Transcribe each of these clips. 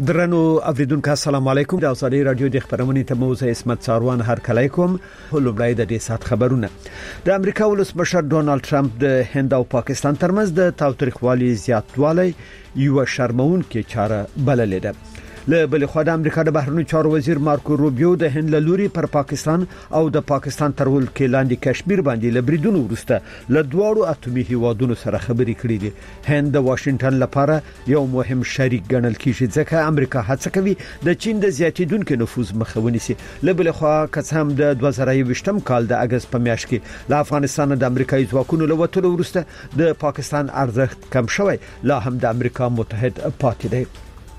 درنو اوریدونکو السلام علیکم. د اوسړي رادیو د خبرونې ته موزه اسمت ساروان هر کله کوم. لومړی د دې سات خبرونه. د امریکا ولسمشر ډونالد ټرمپ د هند او پاکستان ترمنځ د تاوتریخوالي زیاتوالی یو شرمونکې چاره بللې ده. له بل خو د امریکا د بهرنیو چارو وزیر مارکو روبیو د هند له لوري پر پاکستان او د پاکستان تر ولکې لاندې کشمیر باندې لبریدونو ورسته له دواړو اتومي هیوادونو سره خبرې کړې دي. هند د واشنگټن لپاره یو مهم شریک ګڼل کیږي ځکه امریکا هڅه کوي د چین د زیاتیدونکو نفوذ مخه ونیسي. له بل خو کڅهم د 2020 کال د اگست په میاشت کې له افغانستان د امریکایي ځواکونو له وټلو ورسته د پاکستان ارزښت کم شوی لا هم د امریکا متحد پاتې دی.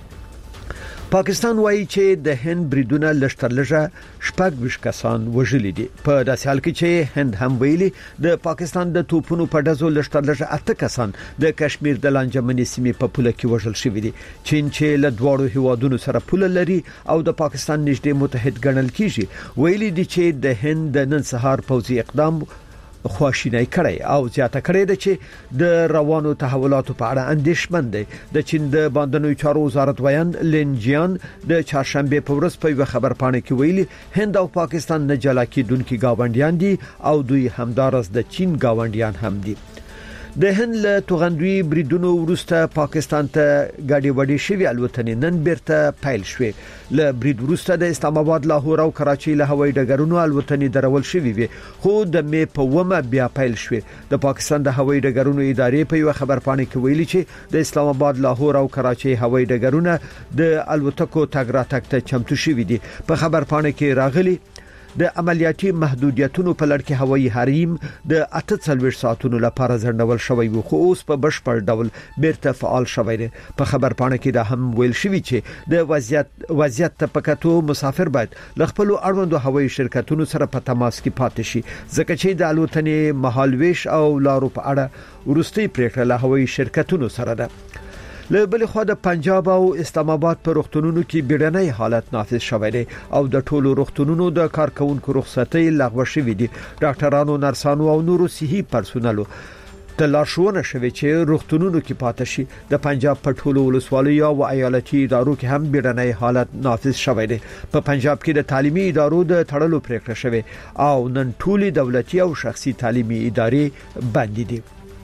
پاکستان وایي چې د هند بریدونه لشترلجه شپږ کسان وژلي دي. په داسې حال کې چې هند هم ویلي د پاکستان د توپونو په ډزو لشترلجه 8 کسان د کشمیر د لانجمنې سیمې په پوله کې وژل شوي دي. چین چې له دواړو هیوادونو سره پوله لري او د پاکستان نږدې متحد ګڼل کیږي ویلي دي چې د هند د نن سهار پوځي اقدام خواشینی کړی او زیاته کړی ده چې د روانو تحولاتو په اړه اندېښمن دی. د چین د باندنوي چارو وزارت ویان لینجیان د چهارشنبه په ورځ په یو خبرپاڼه کې ویلي هند او پاکستان نه جلا کېدونکي گاونډیان دي او دوی همدارس د چین گاونډیان هم دي. د هند له توغندوی بریدونو وروسته پاکستان ته غاډي وډي شوی الوتنې نن بیرته پیل شوې. له برید وروسته د اسلام آباد، لاهور او کراچي له هوایي ډګرونو الوتنې درول شوې وي خو د می په ومه بیا پیل شوې. د پاکستان د هوایي ډګرونو ادارې په یو خبرپاڼه کې ویلي چې د اسلام آباد، لاهور او کراچي هوایي ډګرونه د الوتکو تګ راتګ ته چمتو شوي دي. په خبرپاڼه کې راغلي د عملیاتي محدودیتونو په لړ کې هوایي حریم د 48 ساعتونو لپاره ځنډول شوی وو خو اوس په بشپړ ډول بیرته فعال شوی دی. په خبرپاڼه کې دا هم ویل شوی چې د وضعیت په کتو مسافر باید ل خپل اړوندو هوایي شرکتونو سره په تماس کې پاتې شي ځکه چې د الوتنې مهالويش او لارو په اړه ورستي پریکړه له هوایي شرکتونو سره ده. له بل خو د پنجاب او اسلام آباد په روغتونونو کې بیړنۍ حالت نافذ شوی دی او د ټولو روغتونونو د کارکونکو رخصتۍ لغوه شوې دي. ډاکټرانو، نرسانو او نورو صحي پرسونلو ته لارښوونه شوې چې روغتونونو کې پاتې شي. د پنجاب په ټولو ولسوالیو او ایالتي ادارو کې هم بیړنۍ حالت نافذ شوی دی. په پنجاب کې د تعلیمي ادارو د تړلو پریکړه شوې او نن ټولي دولتي او شخصي تعلیمي ادارې بند دي.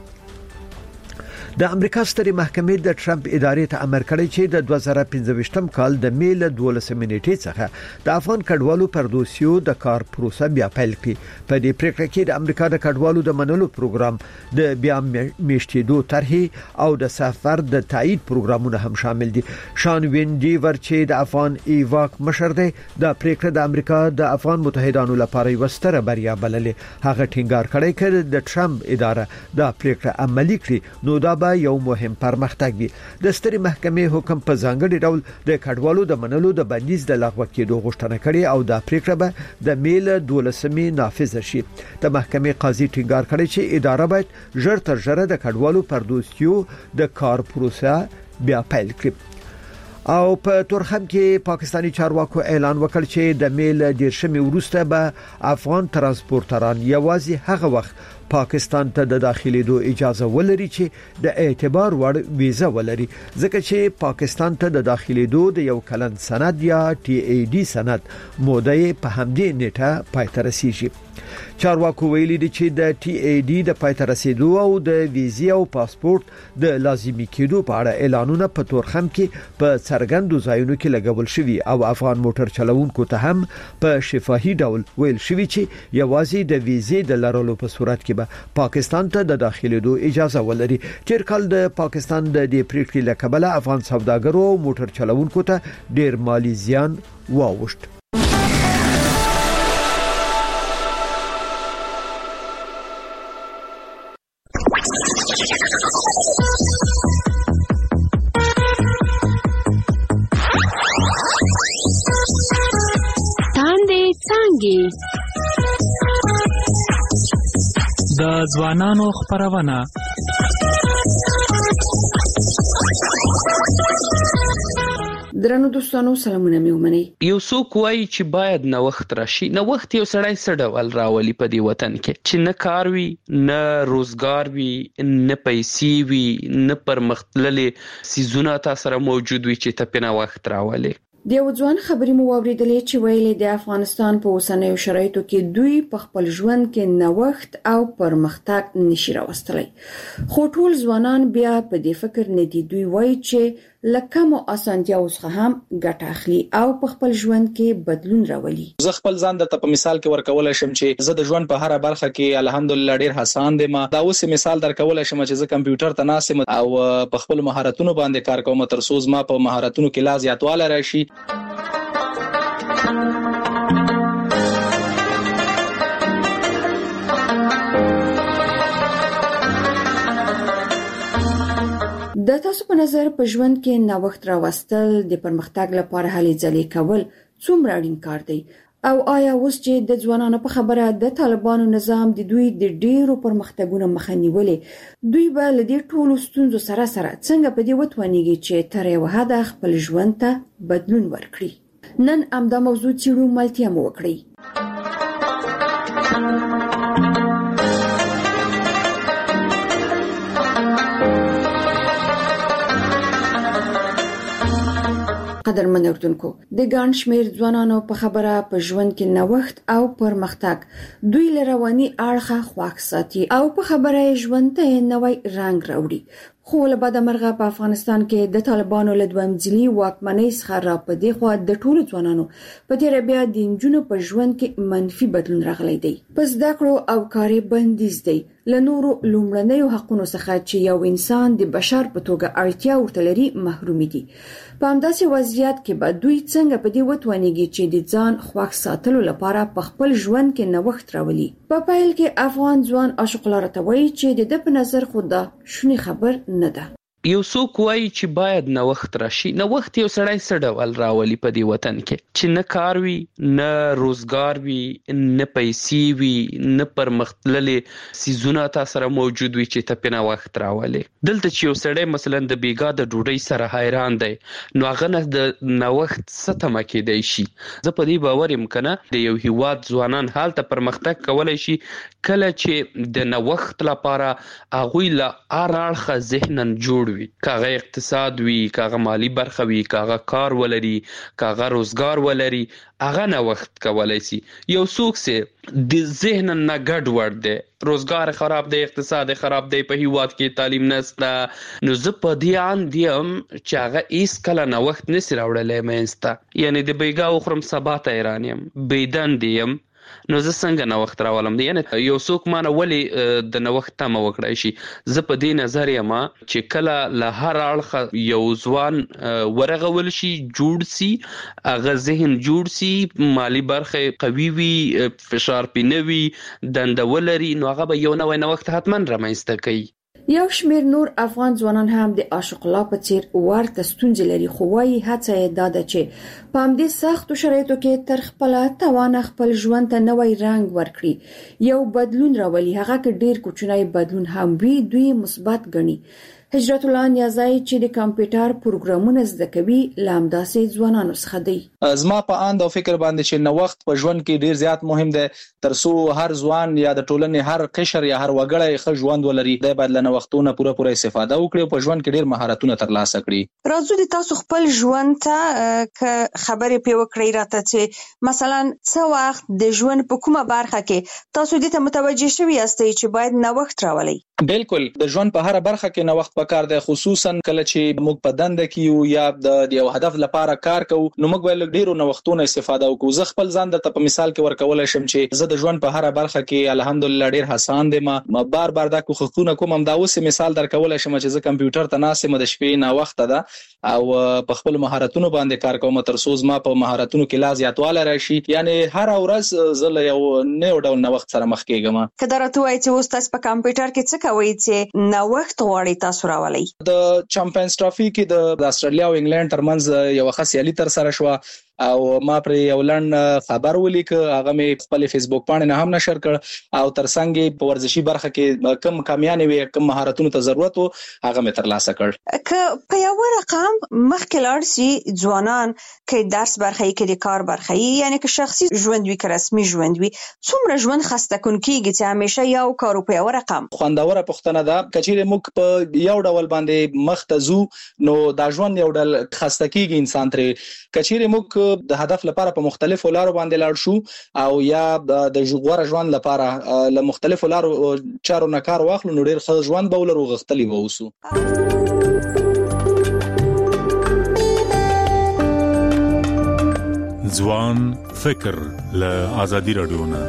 د امریکا سترې محکمې د ټرمپ ادارې ته امر کړی چې د 2015 کال د میل 12 نیټې څخه د افغان کډوالو پر دوسیو د کار پروسه بیا پیل کړي. په دې پریکړه کې د امریکا د کډوالو د منلو پروګرام، د بیا میشتېدو طرحې او د سفر د تایید پروګرامونه هم شامل دي. شان وینډیور چې د افغان ایواک مشر دی د پریکړه د امریکا د افغان متحدانو لپاره یو ستره بریا بللې. هغه ټینګار کړی چې د ټرمپ اداره د پریکړه عملي کړي نو دا یو مهم پرمختګ وي. د سترې محکمې حکم په ځانګړي ډول د کډوالو د منلو د بندیز د لغوه کېدو غوښتنه کړې او د پریکړه به د میل 12 نافذ شي. د محکمې قاضي ټینګار کړی چې اداره باید ژر تر ژره د کډوالو پر دوسیو د کار پروسه بیا پیل کړي. او په تورخم کې پاکستانی چارواکو اعلان وکړ چې د میل 10 وروسته به افغان ترانسپورټران یوازې هغه وخت پاکستان ته د داخليدو اجازه ولري چې د اعتبار وړ ویزه ولري ځکه چې پاکستان ته د داخليدو د یو کلن سند یا TAD سند موده په همدې نیټه پای ته رسیږي. چارواکو ویلي دي چې د TAD د پای ته رسیدو او د ویزې او پاسپورت د لازمي کېدو په اړه اعلانونه په تورخم کې په څرګندو ځایونو کې لګول شوي او افغان موټر چلوونکو ته هم په شفاهي ډول ویل شوي چې یوازې د ویزې د لرلو په صورت کې به پاکستان ته د داخليدو اجازه ولري. تیر کال د پاکستان د دې پریکړې لکبله افغان سوداګرو او موټر چلوونکو ته ډیر مالی زیان واوښت. د ځوانانو خبرونه درنو دوستانو سلامونه مې ومنئ. یو څوک وایي چې باید نوښت راشي. نوښت یو سړی څه ډول راولي په دې وطن کې چې نه کار وي، نه روزګار وي، نه پیسې وي، نه پرمختللې څیزونه تا سره موجود وي چې ته پې نوښت راولي. د یو ځوان خبرې مو واورېدلې چې ویلي د افغانستان په اوسنیو شرایطو کې دوی په خپل ژوند کې نوښت او پرمختګ نشي راوستلی. خو ټول ځوانان بیا په دې فکر نه دي. دوی وایي چې لکه اسانتیاو څخه هم ګټه اخلي او په خپل ژوند کې بدلون راولي. زه خپل ځان د په مثال کې ورکولای شم چې زه د ژوند په هر برخه کې الحمدلله ډیر حسان دي. دا اوس مثال درکولای شم چې زه کمپیوټر ته ناسم او په خپل مهارتونو باندې کار کوم تر څو ما په مهارتونو کې لا زیاتواله راشي. د تاسو په نظر په ژوند کې نوښت راوستل د پرمختګ لپاره هلې ځلې کول څومره اړین کار دی؟ او آیا اوس چې د ځوانانو په خبره د طالبانو نظام د دوی د ډیرو پرمختګونو مخه نیولې، دوی به له دې ټولو ستونزو سره څنګه په دې وتوانیږي چې تر یو حده خپل ژوند ته بدلون ورکړي؟ نن همدا موضوع څیړو، ملتیا مو وکړئ. قدرمن اردوونکو، د ګڼ شمېر ځوانانو په خبره په ژوند کې نوښت او پرمختګ دوی له رواني اړخه خواږ ساتي او په خبره ژوند ته نوی رنګ راوړي. خو له بده مرغه په افغانستان کې د طالبانو له دویم ځلي واکمنۍ څخه را په دې خوا د ټولو ځوانانو په تېره بیا د نجونو په ژوند کې منفي بدلون راغلی دی. په زده کړو او کاري بندیز دی. له نورو لومړنیو حقونو څخه چې یو انسان د بشر په توګه اړتیا ورته لري محرومي دي. په همداسې وضعیت کې به دوی څنګه په دې وتوانیږي چې د ځان خوښ ساتلو لپاره په خپل ژوند کې نوښت راولي؟ په پیل کې افغان ځوان عاشق الله راته وایي چې د ده په نظر خو دا شونی خبر نه ده. یو څوک وایي چې باید نوښت راشي. نوښت یو سړی څه ډول راولي په دې وطن کې چې نه کار وي، نه روزګار وي، نه پیسې وي، نه پرمختللې څیزونه تا سره موجود وي چې ته پې نوښت راولي. دلته چې یو سړی مثلا د بیګا د ډوډۍ سره حیران دی، نو هغه نه د نوښت څه تمه کېدی شي. زه په دې باور یم که نه د یو هیواد ځوانان هلته پرمختګ کولی شي کله چې د نوښت لپاره هغوی له هر اړخه ذهنا جوړ وي، کاغه اقتصاد وي، کاغه مالی برخه وي، کاغه کار ولري، کاغه روزګار ولري، هغه نوښت کولی شي. یو څوک چې د ذهن نه ګډ وډ دی، روزګار خراب دی، اقتصاد خراب دی، په هیواد کې تعلیم نشته، نو زه په دې اند یم چې هغه هیڅکله نوښت نشي راوړلی منځ ته. یعنې د بیګا وخورم سبا ته حیران یم، بېدندې یم، نو زه څنګه نوښت راولم؟ یعنې یو څوک مانه ولې د نوښت تمه وکړای شي؟ زه په دې نظر یم چې کله له هر اړخه یو ځوان ورغول شي، جوړ سي، هغه ذهن جوړ سي، مالی برخه قوي وي، فشار پې نه وي، دنده ولري، نو هغه به یو نوی نوښت حتما رامنځته کوي. یو شمېر نور افغان ځوانان هم د عاشق الله په څیر ورته ستونزې لري، خو وايي هڅه یې دا ده چې په همدې سختو شرایطو کې تر خپله توانه خپل ژوند ته نوی رنګ ورکړي، یو بدلون راولي. هغه که ډیر کوچنی بدلون هم وي، دوی مثبت ګڼي. هجرت الله نیازی چې د کمپیوټر پروګرامونه زده کوي له همداسې ځوانانو څخه دی. زما په اند او فکر باندې چې نوښت په ژوند کې ډیر زیات مهم دی، تر څو هر ځوان یا د ټولنې هر قشر یا هر وګړی ښه ژوند ولري. دی باید له نوښتونو پوره استفاده وکړي او په ژوند کې ډیر مهارتونه ترلاسه کړي. راځو د تاسو خپل ژوند ته خبرې پې وکړئ راته چې مثلا څه وخت د ژوند په کومه برخه کې تاسو دې ته متوجه شوي یاستئ چې باید نوښت راولئ؟ بالکل، د ژوند په هر برخه کې نوښت پکار دی، خصوصا کله چې موږ په دنده کې یو یا د یو هدف لپاره کار کوو، نو موږ باید ډیرو نوښتونو استفاده وکړو. زه خپل ځان د په مثال کې ورکولای شم چې زه د ژوند په هر برخه کې الحمدلله ډیر حسان دي. ما بار دا کوښښونه کوم. دا اوس مثال درکولای شم چې زه کمپیوټر ته ناسم د شپې نه وخت ده او په خپل مهارتونو باندې کار کوم تر څو ما په مهارتونو کې لا زیاتواله راشي. یعنی هر ورځ زه له یو نوې ډول نوښت سره مخ کېږم. که درته وایي چې اوس تاسو په کمپیوټر کې څه کوي چې نوښت غواړي تاسو راولئ؟ د چمپیونز ټرافي کې د استرالیا او انګلند ترمنځ یو ښه سیالي تر سره شوه او ما پر یو لړن خبر ولیک، هغه مې خپل فیسبوک باندې نه هم نشر کړ او ترڅنګ په ورزشي برخه کې کم کامیابی وي، کم مهارتونو ته ضرورت وو، هغه مې ترلاسه کړ. که په یو رقم مخکې لاړ شي ځوانان کې درس برخه کې د کار برخه یعنی که شخصي ژوند وي که رسمي ژوند وي، څومره ژوند خسته کون کیږي چې همیشه یو کار په یو رقم؟ خوندوره پښتنه ده، کچېره موږ په یو ډول باندې مختزو نو دا ژوند یو ډول خسته کیږي انسان تر. کچېره موږ د هدف لپاره په مختلفو لارو باندې لاړ شو او یا د غوړه ژوند لپاره له مختلفو لارو چارو نه کار واخلو، نو ډېر ښه ژوند به ولرو، غختلی به اوسو. ځوان فکر له آزادي رادیو نه.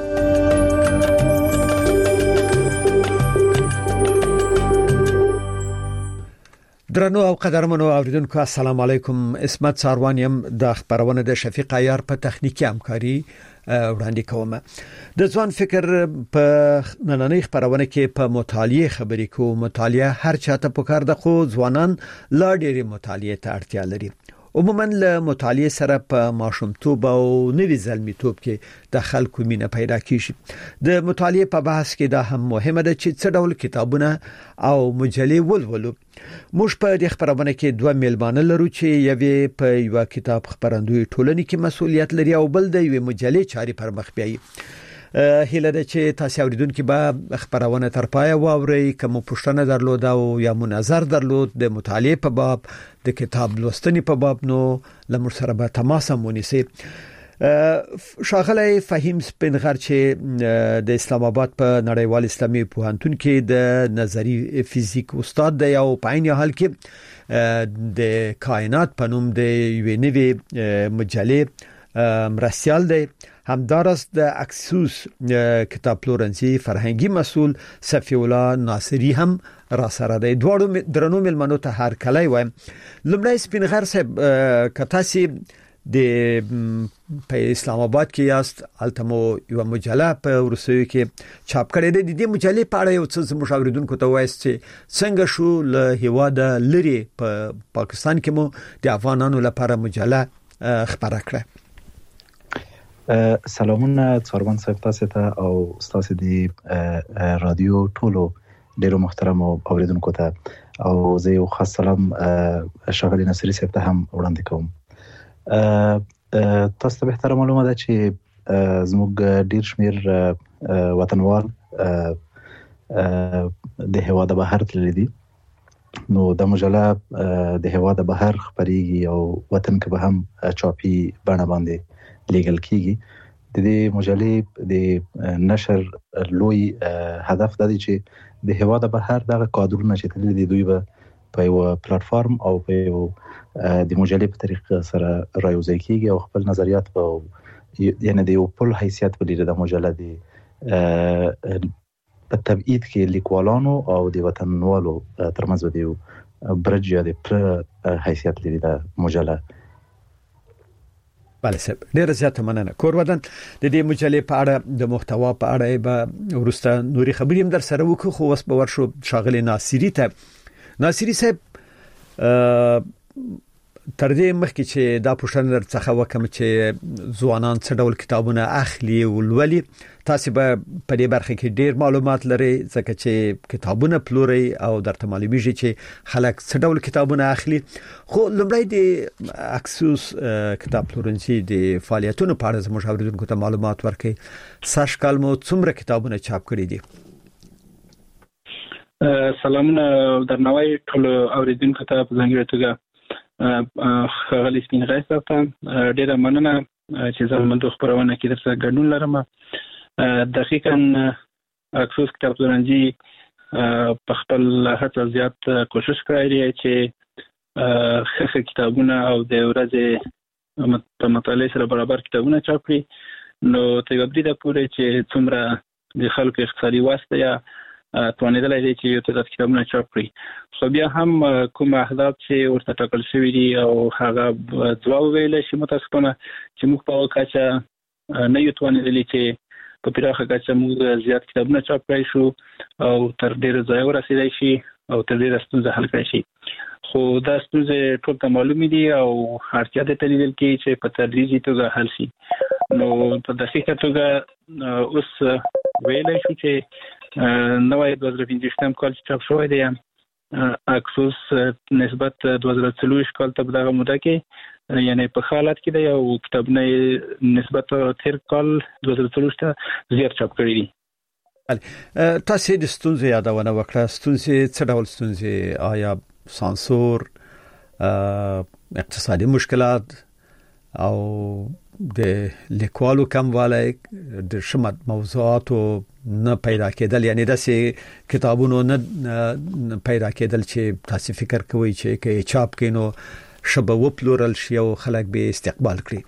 درنو او قدرمنو اوریدونکو السلام علیکم. اسمت ساروانیم د خبرونه د شفیق عیار په تخنیکی همکاري وړاندې کوم. د ځوان فکر په نننۍ خبرونه کې په مطالعه خبرې کوو. مطالعه هر چاته پکار ده، خو ځوانان لا ډېر مطالعه ته اړتیا لري. عموما له مطالعه سره په ماشومتوب او نوي ځلمیتوب کې د خلکو مینه پیدا کیږي. د مطالعه په بحث کې دا هم مهمه ده چې څه ډول کتابونه او مجلې ولولو. موږ په دې خبرونه کې دوه میلمانه لرو چې یوې په یو کتاب خبرندوی ټولنې کې مسؤلیت لري او بل د یوې مجلې چاري پر مخ بیایي. هیله ده چې تاسو اوریدونکو به خبرونه تر پای واورئ. کوم پوښتنه درلود او یا مناظر درلود د مطالعه په باب، د کتاب لوستنې په باب، نو لمر سره به تماس ونیسئ. شاغلی فهیم سپینغر چې د اسلام آباد په نړیوال اسلامي پوهنتون کې د نظری فزیک استاد دی او په عین حال کې د کائنات په نوم د یوې نوې مجلې مرستیال دی. همدارس د اکسوس کتاب پلورنځي فرهنګي مسؤل صفی الله ناصری هم را سره دی. دواړو درنو ملمنو ته هر کله وایم. لمړی سپینغر صاحب، کتاسي د په اسلام آباد کې یاست، التمو یو مجله په ورسوي کې چاپ کړې ده. د دې مجلې په اړه یو څه مشاوریدونکو ته وایي چې څنګه شو له هیواده لري په پاکستان کې مو د افغانانو لپاره مجله خبره کړه. سلامونه څواربان صاحب تاسو ته او تاسو دی رادیو ټولو ډیرو محترم اوریدونکو ته، او زه یو خاص سلام شاغلی نصری صاحب ته هم وړاندې کوم. تاسو ته به معلومه ده چې زموږ ډیر شمیر وطنوال د هوا د بهر تللی دي، نو د مجله د هوا د بهر خبريږي او وطن کې به هم چاپی بڼه باندې لیګل کیږي. د دې مجلې د نشر لوی هدف د دې چې د هوا د بهر دغه کادرونه چې تللی دي دوی به په یو پلیټفارم او په یو د مجلې په طریقه سره رايوځي کیږي او خپل نظریات په یعنی د یو پل حیثیت ولري. د مجله دی په تبعید کې لیکوالانو او د وطنوالو ترمنځ د یو برج یا د پر حیثیت لري د مجله. بله صاحب، ډیره زیاته مننه. کورودن د دې مجلې په اړه د محتوا په اړه به ورسته نوري خبرې هم در سره وکړو، خو اوس به ورشو شاغلی ناصری ته. ناصری صاحب، تر دې مخکې چې دا پوښتنه درڅخه وکم چې ځوانان څه ډول کتابونه اخلي او لولي، تاسو به په دې برخه کې ډیر معلومات لري ځکه چې کتابونه پلوري او درته معلومیږي چې خلک څه ډول کتابونه اخلي. خو لمړی د اکسوس کتاب پلورنځي د فعالیتونو په اړه زموږ اوریدونکو ته معلومات ورکړئ. سږ کال مو څومره کتابونه چاپ کړي دي؟ سلامونه درنوي ټول اوریدونکو ته په ځانګړي توګه خغلی سپینغر صاحب ته ډیره مننه چې زموږ خبرونه کې درسره ګډون لرم. دقیقاً اکسوس کتاب پلورنځي په خپل هڅه زیات کوشش کړی دی چې ښه کتابونه او د ورځې په مطالعه سره برابر کتابونه چاپ کړي. نو تر یو بریده پورې چې څومره د خلکو اقتصادي واسطه یا توانیدلای دی چې یو تعداد کتابونه چاپ کړي، خو بیا هم کوم اهداف چې ورته ټاکل شوي دي او هغه ځواب ویلی شي متاسفانه چې موږ په کچه نه یو توانیدلی چې په پراخه کچه موږ زیات کتابونه چاپ کړی شو او تر ډیره ځایه ورسېدای شي او تر ډیره ستونزه حل کړی شي. خو دا ستونزې ټول ته معلومې دي او اړتیا ده تلیدل کې چې په تدریجي توګه حل شي. نو په دقیقه توګه اوس ویلای شو چې نوې 2015 کال چې چاپ شوی دی اکسوس نسبت 2040 کال ته په دغه موده کې یعنی په حالت کې دی او کتابونه نسبت تیر کال 2040 ته زیات چاپ کړی دي. تاسو د ستونزې یادونه وکړه. ستونزې څه ډول ستونزې؟ آیا سانسور، اقتصادي مشکلات او د لیکوالو کموالی، د شمت موضوعاتو نه پیدا کېدل، یعنی داسې کتابونو نه پیدا کېدل چې تاسو فکر کوئ چې کې چاپ کینو شبه و پلورل شي او خلک به استقبال کړي؟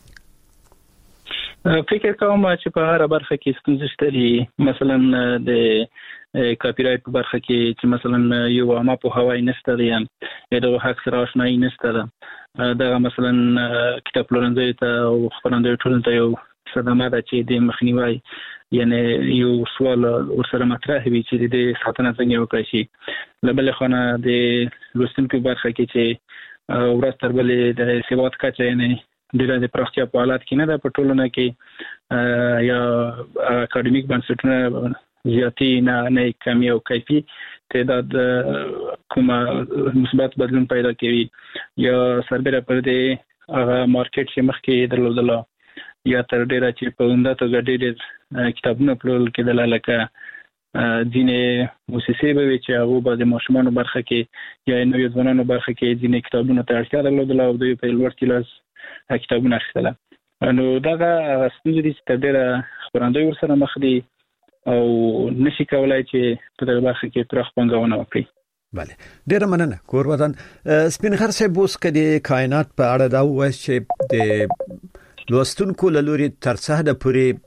فکر کوم چې په هر برخه کې ستونزې شته دي. مثلا د کاپی رایټ په برخه کې چې مثلا یو عامه په هوای نشته دی یا د حق سره آشنایي نشته ده. دا مثلا کتاب پلورنځي ته او خپرندوی ټولنې ته یو صدمه ده چې د مخنیوي یعنی یو سوال ورسره مطرح وي چې د ساتنه څنګه وکړي شي. لبل خانه د لوستونکو برخه کې چې ورځ تر بلې د سیوات کچه یعنی د پراختیا په حالت کې نه ده په ټولنه کې یا اکاډمیک بنسټونه زیاتی نه کمی او کیفي تعداد کومه مثبت بدلون پیدا کوي یا سربېره پر دې هغه مارکیټ چې مخکې درلودل یا تر ډیره چې په اونده توګه ډېر کتابونه پلورل کېدل لکه ځینې موسسې به وي چې هغه به د ماشومانو برخه کې یا نوې ځوانانو برخه کې ځینې کتابونه ته اړتیا درلودل او دوی په لوړ کلاس کتابونه اخیستل. نو دغه ستونزې دي چې تر ډیره خپرندوی ورسره مخ دي او نشي کولای چې په دغه برخه کې پراخ پانګونه وکړي. بله، ډیره مننه کور ودان. سپین غر صاحب اوس کدي کائنات په اړه دا وایي چې د لوستونکو له لوري تر څه حده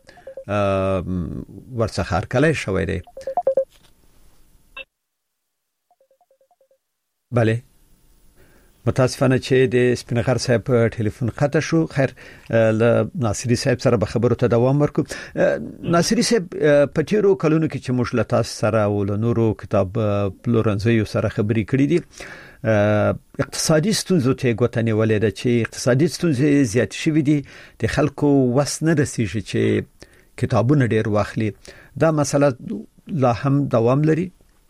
پورې ورڅخه هرکلی شوی دی. بله، متاسفانه چې د سپین غر صاحب ټلیفون قطع شو. خیر، له ناصری صاحب سره به خبرو ته دوام ورکو. ناصری صاحب، په تیرو کلونو کې چې موږ له تاسو سره او له نورو کتاب پلورنځیو سره خبرې کړې دي، اقتصادي ستونزو ته ګوتنې ولې ده چې اقتصادي ستونزې زیات شوې دي، د خلکو وس نه رسیږي چې کتابونه ډېر واخلي. دا مسله لا هم دوام لري؟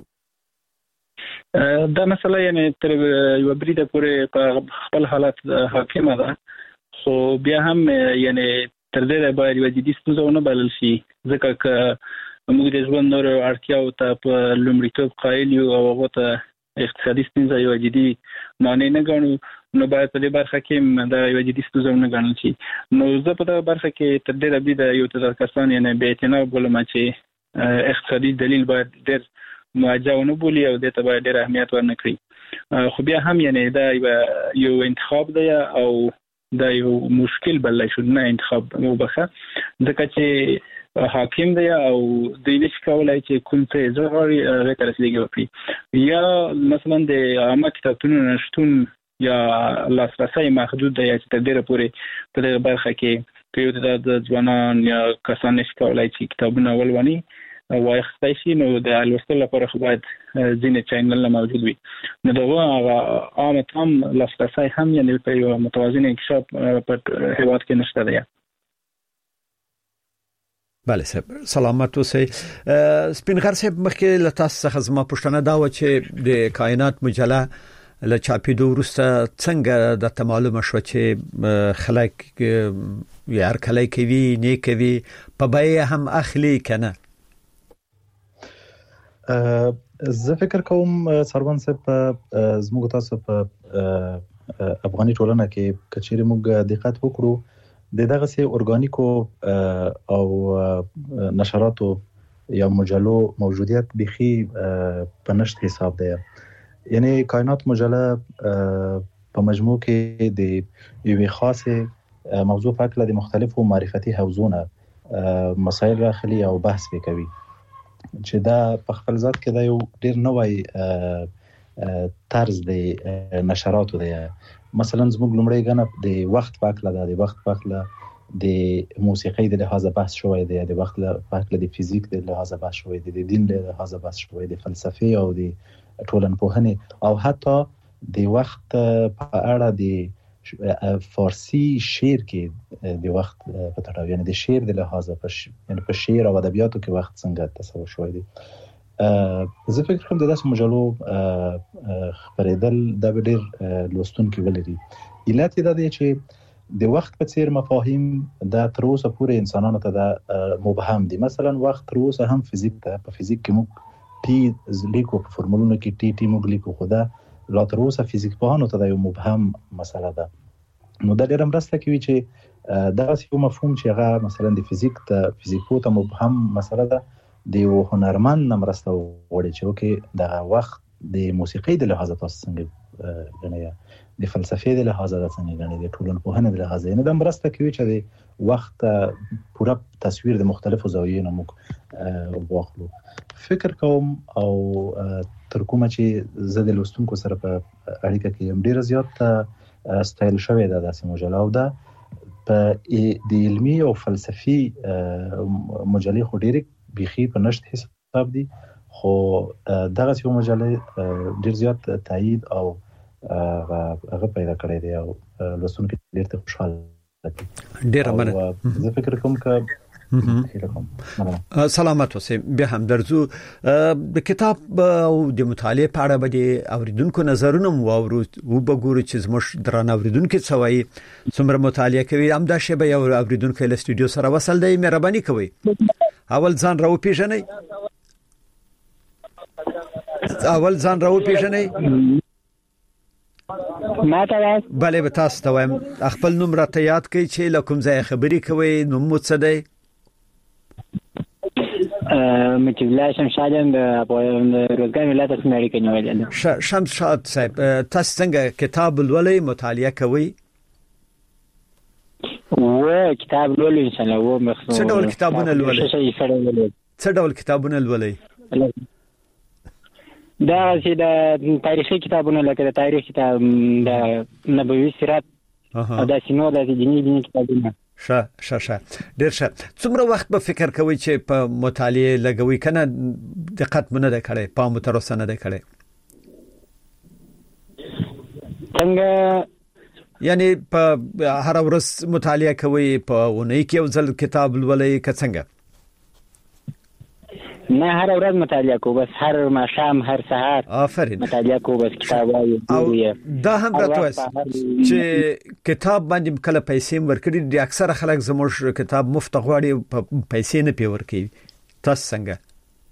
دا مسله یعنی تر یو بریده پورې په خپل حالت حاکمه ده، خو بیا هم یعنی تر دې باید یو جدي ستونزه ونه بلل شي، ځکه چې موږ د ژوند نور اړتیاو ته په لومړیتوب قایل یو او هغه ته اقتصادي ستونزه یو جدي معنی نه ګڼو، نو باید په دې برخه کې دا یو جدي ستونزه نه ګڼل شي. نو زه په دغه برخه کې تر دې بریده یو څه کسان یعنی به اعتنا بولم چې اقتصادي دلیل باید ډېر مواجهونه بولی او د ته باید ډېر اهمیت ورنکړي. خو بیا هم یعنی دا یو انتخاب دی او دا یو مشکل بللی شو نه انتخاب وبخه، ځکه چې حاکم دی او دوی نشي کولای چې کوم څه زغړي هغه ته رسیدګي وکړي، یا مثلا د عامه کتابتونونو نشتون یا لاسرسی محدود دی چې تر ډېره پورې په دغه برخه کې یو د ځوانان یا کسان نشي کولای چې کتابونه ولولي واخستای شي. نو د لوستلو لپاره خو باید ځینې چینلونه موجود وي. نو دغه عامه تام لاسرسی هم یعنی په یو متوازن انکشاف په هیواد کې نشته دی. بله صاحب، سلامت اوسئ. سپین غر صاحب، مخکې له تاسو څخه زما پوښتنه دا و چې د کائنات مجله له چاپېدو وروسته څنګه درته معلومه شوه چې خلک یې هرکلی کوي، نه کوي، په بیه هم اخلي که نه؟ زه فکر کوم سروان صاحب زموږ تاسو په افغاني ټولنه کې کچېرې موږ دقت وکړو د دغه سي اورګانیکو او نشراتو یا مجلو موجودیت بخي په نشت حساب دی. یعنی کائنات مجله په مجموع کې د یوې خاصه موضوع په اړه د مختلفو معرفتي حوزونه مسایل راخلي او بحث وکوي چې دا په خپل ذات کې دا یو ډیر نوې طرز دی نشراتو دی. مثلا زموږ لومړی غنه د وخت په اړه ده، د وخت په اړه د موسیقۍ د لحاظه بحث شوی دی، د وخت په اړه د فزیک د لحاظه بحث شوی دی، د دین د لحاظه بحث شوی دی، فلسفي او د ټولنپوهنې او حتی د وخت په اړه د فارسی شعر کې د وخت په تړاو یعنی د شعر د لحاظه یعنی په شعر او ادبیاتو کې وخت څنګه تصور شوی دی. زه فکر کوم د داسې مجلو خبرېدل د ډېر لوستونکي ولري. علت دا دی چې د وخت په څیر مفاهیم د تر اوسه پورې انسانانو ته د مبهم دي. مثلا وخت تر اوسه هم فزیک ته په فزیک کې موږ ټي لیکو په فرمولونو کې ټي موږ لیکو، خو دا لا تر اوسه فزیک پوهانو ته د یو مبهم مسله ده. نو دا ډېر مرسته کوي چې دا یو مفهوم چې هغه مثلا د فزیکو ته مبهم مسله ده د یو هنرمند مرسته وړي چې اوکې د وخت د موسیقۍ د لحاظه تاسو څنګه غنئ، د فلسفې د لحاظه څنګه غنئ، د ټولنپوهنې د لحاظه نه د مرسته کوي چې د وخت پوره تصویر د مختلفو زاویو نه موږ واخلو. فکر کوم او تر کومه چې زه د لوستونکو سره په اړیکه کې هم ډیر زیات ستایل شوی دا داسې مجله او دا په د علمي او فلسفي مجلې خو ډیر بيخي په نشت حساب دي، خو دغه یو مجله ډیر زیات تایید او هغه پیدا کړی دی او لوستونکو ډیر ته خوشاله دي. ډیر مننه. زه فکر کوم چې سلامت اوسئ. بیا هم درځو د کتاب او د مطالعه په اړه به اوریدونکو نظرونه واورو او وګورو چې زموږ درانه اوریدونکو څه وایي، څومره مطالعه کوي. همدا شی به یو اوریدونکو له سټوډیو سره وصل دی. مهرباني کوئ اول ځان راو پیژنئ. ما ته بله به تاسو ته وایم خپل نوم راته یاد کړئ چې له کوم ځای خبرې کوئ، نوم مو څه دی؟ مجيب الله شمشاد د روزګان ولایت اسماعیل کې نیولې. شمشاد صاحب تاسو څنګه کتاب ولولئ، مطالعه کوئ؟ و کتاب لولئ ان شاء الله. و مخصوص څه ډول کتابونه لولئ؟ څه ډول کتابونه لولئ؟ دا چې د تاریخي کتابونه لکه د تاریخ کتاب، د نبوي سیرت او د سینو د دیني کتابونه. ښه ډیر ښه. څومره وخت به فکر کوئ چې په مطالعه لګوي؟ کنه دقت مونږ نه کړي، پام تر اوسه نه کړي؟ څنګه یعنی په هر ورځ مطالعه کوي، په اونۍ کې یو ځل کتاب لولئ که څنګه؟ نه هر ورځ مطالعه کوم، بس هر ماښام هر سهار آفرین مطالعه کوم، بس کتاب وایو. دا هم راته چې کتاب باندې کله پیسې ورکړي دي. اکثره خلک زموږ کتاب مفت غواړي، پیسې نه پی ورکوي. تاسو څنګه؟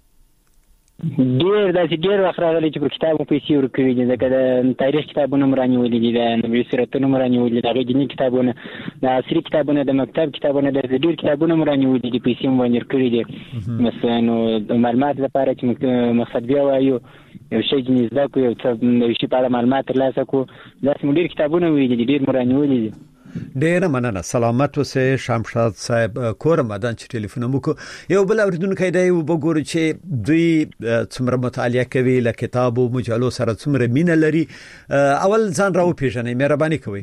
ډیر وخت راغلی چې پر کتاب پیسې ورکوي دي، ځکه د تاریخ کتابونه مرانیولې دي، د نبوي سیرتونو مرانیولې دي، د دیني کتابونه، د عصري کتابونه، د مکتب کتابونه، د ډیر کتابونه مرانیولې دي، پیسې باندې ورکړي دي. مثلا نو د معلومات لپاره چې مقصد بیا وایو یو شی جنیز دا کو یو څه شی په اړه معلومات ترلاسه کو، داسې ډیر کتابونه ویلي دي، ډیر مرانیولې دي. ډیر مننه. سلامت اوسئ شمشاد صاحب. کور مدان چې ټلیفون مو کو. یو بل اوریدونکو دی وګورو چې دوی څومره مطالعه کوي، له کتاب او مجلو سره څومره مینه لري. اول ځان راو پیژنئ، مهرباني کوئ.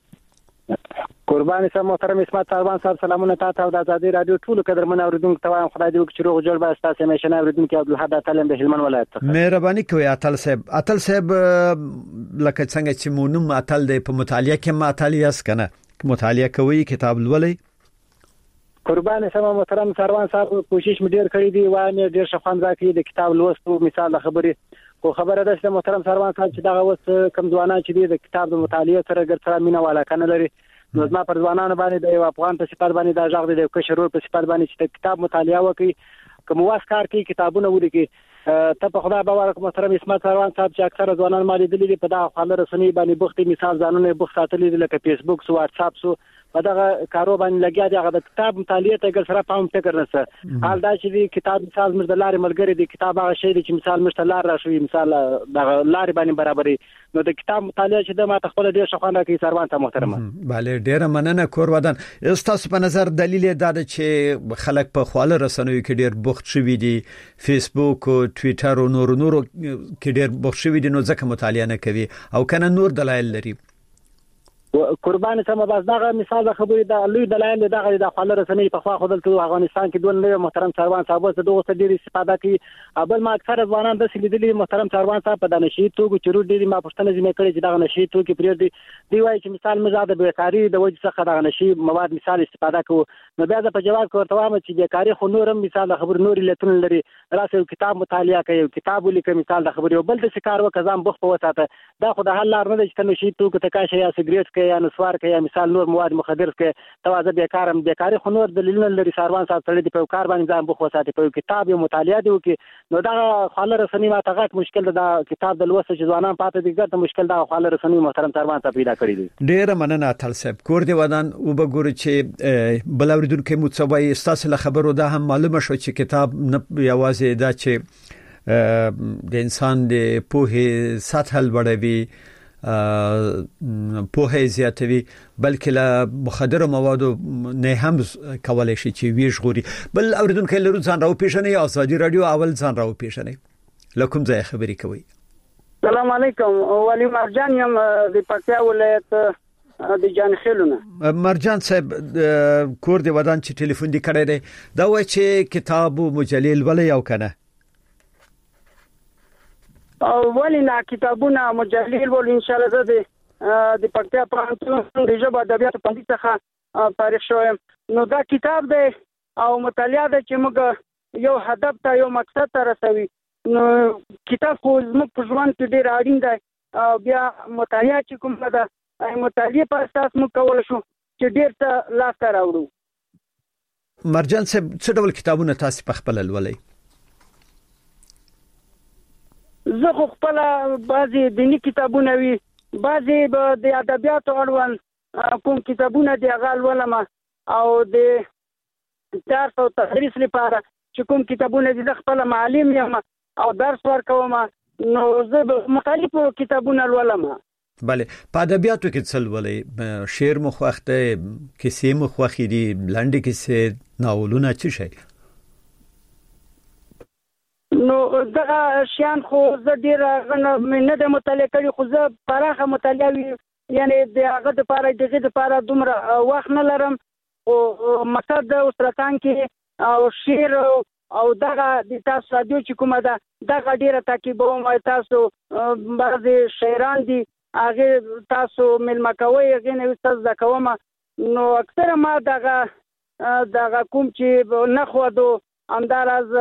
قربان سم محترم اسمت طالبان صاحب، سلامونه تاسو د آزادي رادیو ټول قدرمن اوریدونکو ته وایم خدای دې وکړي چې روغ جوړ به تاسو همیشه اوریدونکو عبدالحد اتل د هلمند ولایت څخه. مهرباني کوئ اتل صاحب. لکه څنګه چې مونږ اتل دی په مطالعه کې ماتل یاست کنه، مطالعه کوي، کتاب لولئ؟ قربان سم محترم سروان صاحب، کوشش مې ډیر کړی دی، وانه ډیر شفان راکړي د کتاب لوستو مثال خبرې. خو خبره ده چې محترم سروان صاحب چې دغه وس کم ځوانان چې د کتاب د مطالعه سره ګرځا مینه والا کنه لري، نو زما پر ځوانانو باندې د یو افغان په صفات باندې دا ځاغ دی، د کشرور په صفات باندې چې کتاب مطالعه وکړي، کوم واس کار کوي، کتابونه ولیکي. ته په خدای باور کوم محترم اسمت سروان صاحب چې اکثره ځوانان مالي دي په دغه خاله رسنۍ باندې بوختي، مثال ځانونه بوخت ساتلي دي لکه فیسبوک سو واتساپ سو، په دغه کارو باندې لګیا دي. هغه د کتاب مطالعه ته ګل سره پام فکر نشته. حال دا چې کتاب مثال مر د لارې ملګری دی، کتاب هغه شی دی چې مثال مشته لار راشي، مثال دغه لارې باندې برابرې. نو د کتاب مطالعه چې د ما تخپل ډیر شخوان راکې سروان ته محترم. bale ډیر مننه. کور ودان تاسو په نظر دلیل دا ده چې خلک په خواله رسنوي کې ډیر بوخت شوي دي، فیسبوک او ټوئیټر او نورو کې ډیر بوخت شوي دي، نو ځکه مطالعه نه کوي او کنه نور دلایل لري؟ قربان سم بس دغه مثال د خبرې د لوی دلایل دغه د خپل رسنۍ په خوا خدل ته افغانستان کې دوه نوی محترم سروان صاحب څه دوه څه ډېری استفاده کوي بل ما اکثر ځوانان د سلیدلي محترم سروان صاحب په دانشي توګه چرو ډېری ما پښتنه زمې کړی چې دغه نشي توګه پرې دی وایي چې مثال مزاده بیکاری د وجه څخه دغه نشي مواد مثال استفاده کوو نو بیا د په جواب کوته وایم چې بیکاری خو نورم مثال خبر نوري لتون لري راسه کتاب مطالعه کوي کتاب لیکي مثال د خبرې بل د شکار وکزام بخ په وساته دا خو د حل لار نه دی چې نشي توګه تکاشه یا سیګریټ کوي یا نسوار کوي مثال نور مواد مخدر کې توازه بیکاری خو نور دلیلونه لري سروان صاحب تړي په کار باندې ځان بخ وساتي په کتاب یو مطالعه دی وکي نو دا خپل رسنۍ ما تاغت مشکل دا کتاب د لوست چې ځوانان پاتې دي ګټه مشکل دا خپل رسنۍ محترم سروان صاحب پیدا کړی دي ډیر مننه اتل صاحب کور دی ودان او بګور چې بلوریدونکو متصوي استاسو خبرو دا هم معلومه شو چې کتاب نه یوازې دا چې د انسان د پوهې سطح لوړوي پوهه زیاتوي بلکې له مخدر موادو نه هم کولای شي چې ویژغوري بل اوریدونکو لرو ځان راو پیژنې ازادي رادیو اول ځان راو پیژنې لکم ځای خبري کوي السلام علیکم ولی مرجان یم د پکتیا ولایت د جان خیلونه مرجان صاحب کور دی ودان چې ټلیفون دی کړی دی دا وایي چې کتاب مجلل ولې یو کنه ولنا کتابونه مجلل ول ان شاء الله د پکتیا پوهنتون د ژبه ادبیات پوهنځي څخه فارغ شوم نو دا کتاب دی او مطالعه ده چې موږ یو هدف ته یو مقصد ته رسوي نو کتاب خو زموږ په ژوند کې ډېر اړین دی بیا مطالعه چې کوم ده مطالعه په اساس موږ کولای شو چې ډېر څه لاسته راوړو مرجان صاحب څه ډول کتابونه تاسو په خپل لولئ زه خو خپل بعضي دینی کتابونه وی بعضي د ادبیاتو اړوند کوم کتابونه دی هغه ولما او د درس او تدریس لپاره چې کوم کتابونه دي خپل معلم یم او درس ورکوم نو زه مختلف کتابونه ولما بله په ادبیاتو کې څه ولې شعر مخوخته کیسې مخوخې دي لنډې کیسې ناولونه څه شي نو دغه شیان خو زه ډیر نه د مطالعه کړي خو زه پراخه مطالعه یعنی د هغه د لپاره دومره وخت نه لرم او مقصد د استراتان کې او شعر او دغه د تاسو رادیو چې کومه ده دغه ډیره تعقیبوم تاسو بعضی شاعران دي هغه تاسو ملما کوي هغه نه تاسو د کوم نو اکثر ما دغه کوم چې نه خو دو انداز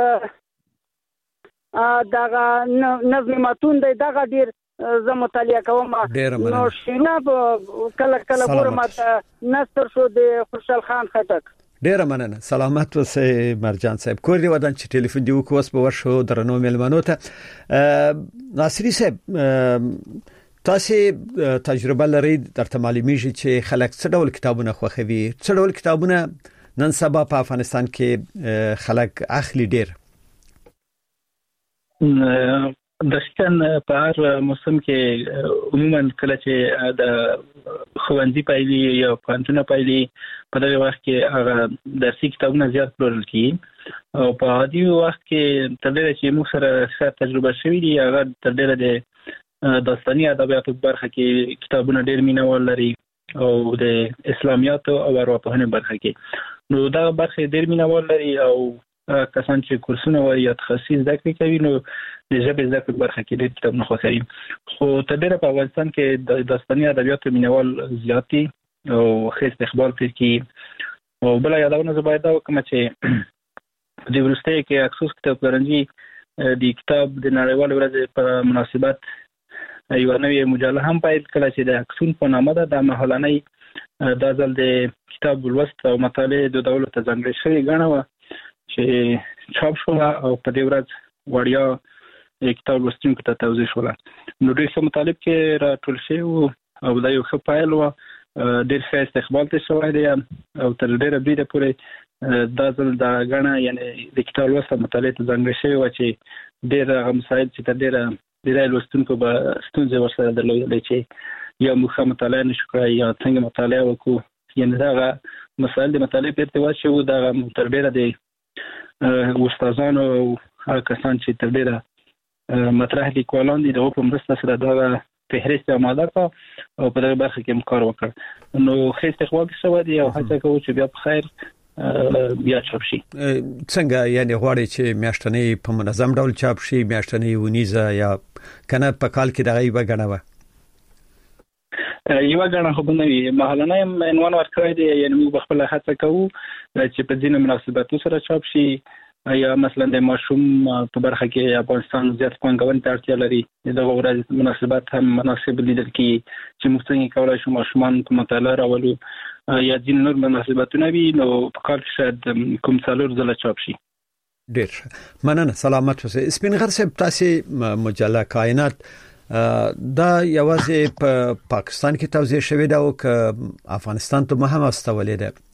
دغه نظم متون دی دغه ډیر زه مطالعه کوم نو شینه کله ګورم نصر شو د خوشحال خان خټک ډیر مننه سلامت اوسئ مرجان صاحب کور دی ودان چې ټلیفون دی وکوس په ورشو درنو ملمنو ته ناصری صاحب تاسو تجربه لرئ درته معلومیږي چې خلک څه ډول کتابونه خوښوي څه ډول کتابونه نن سبا په افغانستان کې خلک اخلي ډیر د شکن په هر موسم کې عموما کله چې د خوندې پایلي یا پانتونه پایلي په دغه وخت کې هغه درسي کتابونه زیات پلورل کیږي او په عادي وخت کې تر ډیره چې موږ سره ښه تجربه شوې دي هغه تر ډیره د داستاني ادبیاتو برخه کې کتابونه ډیر مینوال لري او د اسلامیاتو او ارواپوهنې برخه کې نو دا برخه ډیر مینوال لري او کسان چې کورسونه وایي یا تخصصي زده کړې کوي نو د ژبې زده کړې برخه کې ډېر کتابونه خوښوي خو تر ډېره په افغانستان کې د داستاني ادبیاتو مینوال زیات دي او ښه استقبال پرې کېږي او بله یادونه زه باید دا وکړم چې په دې وروستیو کې اکسوس کتابپلورنځي د کتاب د نړیوالې ورځې په مناسبت یوه نوې مجله هم پیل کړه چې د اکسون په نامه ده دا مهالنۍ دا ځل د کتاب لوست او مطالعې د ډولو ته ځانګړې شوې ګڼه وه چې چاپ شوله او په دې ورځ وړیا کتاب لوستونکو ته توضیح شوله نو ډېر ښه مطالب کې راټول شوي وو او دا یو ښه پیل وه ډېر ښه استقبال ته شوی دی او تر ډېره بریده پورې دا ځل دا ګڼه یعنې د کتاب لوست او مطالعې ته ځانګړې شوې وه چې ډېر هغه مسایل چې تر ډېره لوستونکو به ستونزې ورسره درلودلې چې یا موږ ښه مطالعه نه شو کړی یا څنګه مطالعه وکړو یعنې دغه مسایل د مطالعې په ارتباط شوي وو دغه تر ډېره د استادانو او کسان چې تر ډیره مطرح لیکوالان دي دغه په مرسته سره دا فهرست آماده کا او په دغه برخه کې کار وکړ نو خېسته خواږه شو دی او هڅه کوو چې بیا په خیر بیا چاپ شي. څنګه یعنی غواړي چې میاشتنی په منظم ډول چاپ شي میاشتنی ونیزه یا کنه په کال کې دغه یو غنوه یو غنه خو بنوي محلنه عنوان ورکړی دی یعنی موږ خپل هڅه کوو چې په ځینو مناسباتو سره چاپ شي یا مثلا د ماشوم په برخه کې افغانستان زیات پانګونې ته اړتیا لري دغه ورځ مناسبات هم مناسب لیدل کی چې موږ څنګه کولای شو ماشومان په مطالعه راولو یا ځین نور مناسباتونه وي نو په کال کې شاید کوم څلور ځله چاپ شي. ډېر مننه سلامت اوسئ. سپین غر صاحب تاسو مجله کائنات دا یوازې په پاکستان کې توزیع شوې ده او که افغانستان ته هم استولې ده؟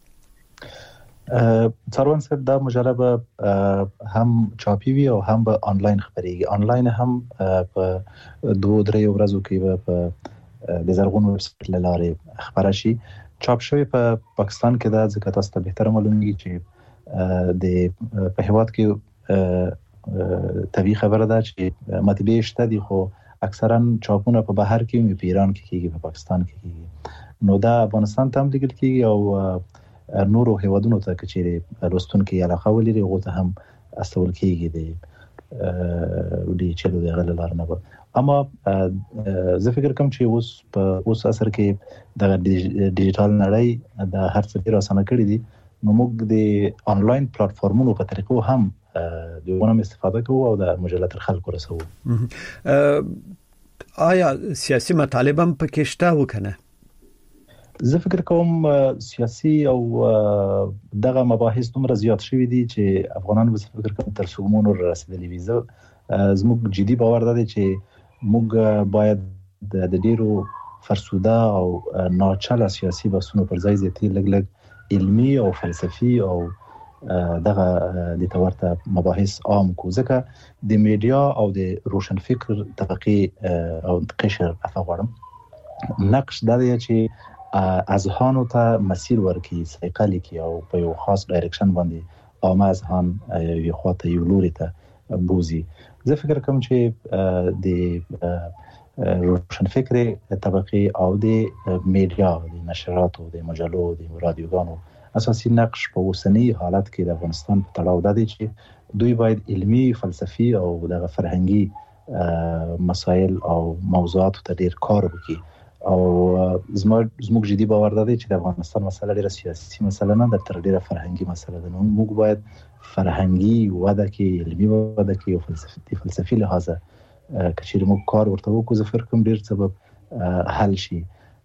څاروان صاحب دا مجله به هم چاپی وي او هم به آنلاین خبريږي. آنلاین هم په 2-3 ورځو کې به په د زرغون ویب سټ لاره خبره شي. چاپ شوی په پاکستان کې دا ځکه تاسو ته به معلومیږي چې د په هیواد کې طبي خبره ده چې مطبعې شته دي خو اکثرا چاپونه په بهر کې په ایران کې کیږي په پاکستان کې کیږي نو دا افغانستان ته هم لیکل کیږي او نورو هیوادونو ته چې لوستونکو علاقه ولري هغه ته هم استول کیږي د چلو د غللار نه به اما زه فکر کوم چې اوس اثر کې د ډیجیټل نړۍ د هر څه ډیر اسانه کړی دي نو موږ د انلاین پلیټفارمونو په طریقو هم دغه استفاده کوو او د مجله تر خلکو رسوو. آیا سیاسي مطالب هم پکې شته وکنه؟ زه فکر کوم سیاسي او دغه مباحث دومره زیات شوي دي چې افغانان به فکر کوم تر څومره رسیدلی وي. زموږ جدي باور ده چې موږ باید د ډیرو فرسوده او ناچله سیاسي بحثونو پر ځای زیاتې لګ علمي او فلسفي او دغه د تورته مباحث عام کو ځکه د میډیا او د روشن فکر طبقه او قشر افغانم نقش دا دی چې اذهانو ته مسیر ورکړي سایکل کې او په یو خاص ډایرکشن باندې عام اذهان یو خواته یو لوري ته بوزي. زه فکر کوم چې د روشن فکر طبقه او د میډیا د نشراتو د مجلو د رادیوګانو اساسي نقش په اوسنی حالت کې د افغانستان په تړاو ده چې دوی باید علمي فلسفي او د فرهنګي مسایل او موضوعات ته ډیر کار وکړي او زموږ جدي باور ده چې د افغانستان مسله ډیره سیاسي مسله نه ده تر ډیره فرهنګي مسله ده. نو موږ باید فرهنګي وده کې علمي وده کې او فلسفي لحاظه کچېر موږ کار ورته وکړو زه فکر کوم ډیر سبب حل شي.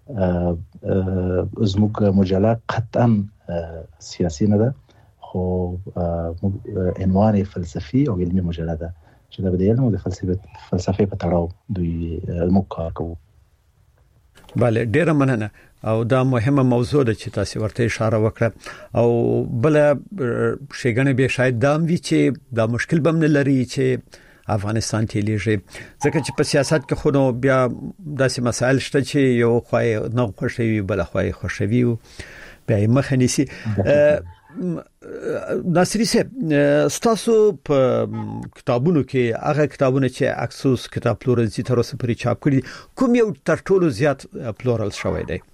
زموږ مجله قطعا سیاسي نه ده خو عنوان فلسفي او علمي مجله ده چې د علم او د فلسفې په تړاو دوی موږ کار کوو. بله ډیره مننه او دا مهمه موضوع ده چې تاسو ورته اشاره وکړه او بل شیګنه به شاید دام وی چې دا مشکل بم نه لري چې افغانستان ته لیږي ځکه چې په سیاست کې خو نو بیا داسې مسایل شته چې یو خوای نه خوشوي بل خوای خوشوي بیا مخ نيسي. ناصری صاحب ستاسو په کتابونو کې هغه کتابونه چې اکسوس کتاب پلورالزي تر اوسه پرې چاپ کړي کوم یو تر ټولو زیات پلورال شوی دی؟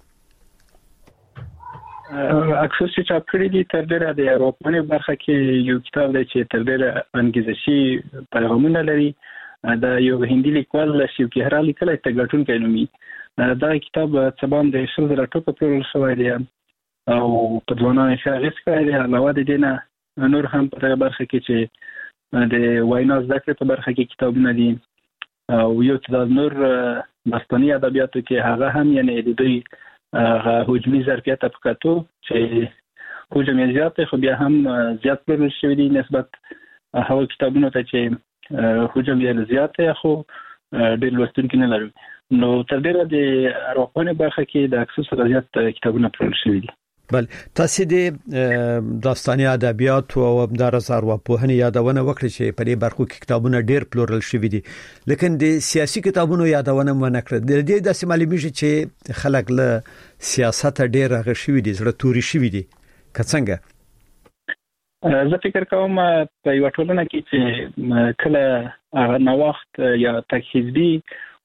اکسوس چې چاپ کړی دي تر ډیره د اروپاني برخه کې یو کتاب دی چې تر ډیره انګیزشي پیغامونه لري. دا یو هندي لیکوال شیو کې هر لیکل ته ګټون کوي نومي دا کتاب څبام د شل زره ټکو پلورل شوی دی او په ځوانانو کې هیڅ کاری علاوه د دینه نور هم په دغه برخه کې چې د وینا زده کړې په برخه کې کتابونه دي او یو څه د نور باستاني ادبیاتو کې هغه هم یعنی د دوی هجومي ظرفیت په کتو چې هجوم زیات خو بیا هم زیات پلورل شوی دي نسبت هغه کتابونو ته چې هجوم یې زیات خو ډېر لوستونکي نه لري. نو تر ډیره د اروپاني برخه کې د اکسوس زیات کتابونه پلورل شوی دي. بل تاسو د داستاني ادبیات او همدارس ارواپوهنې یادونه وکړه چې په دې برخو کې کتابونه ډېر پلورل شوي دي لیکن د سیاسي کتابونو یادونه ونه کړه. د دې داسې معلومیږي چې خلک له سیاست ډېر راغلي شوي دي زړه توري شوي دي که څنګه؟ زه فکر کوم په یو ټولنه کې چې کله هغه نوښت یا تک حزبي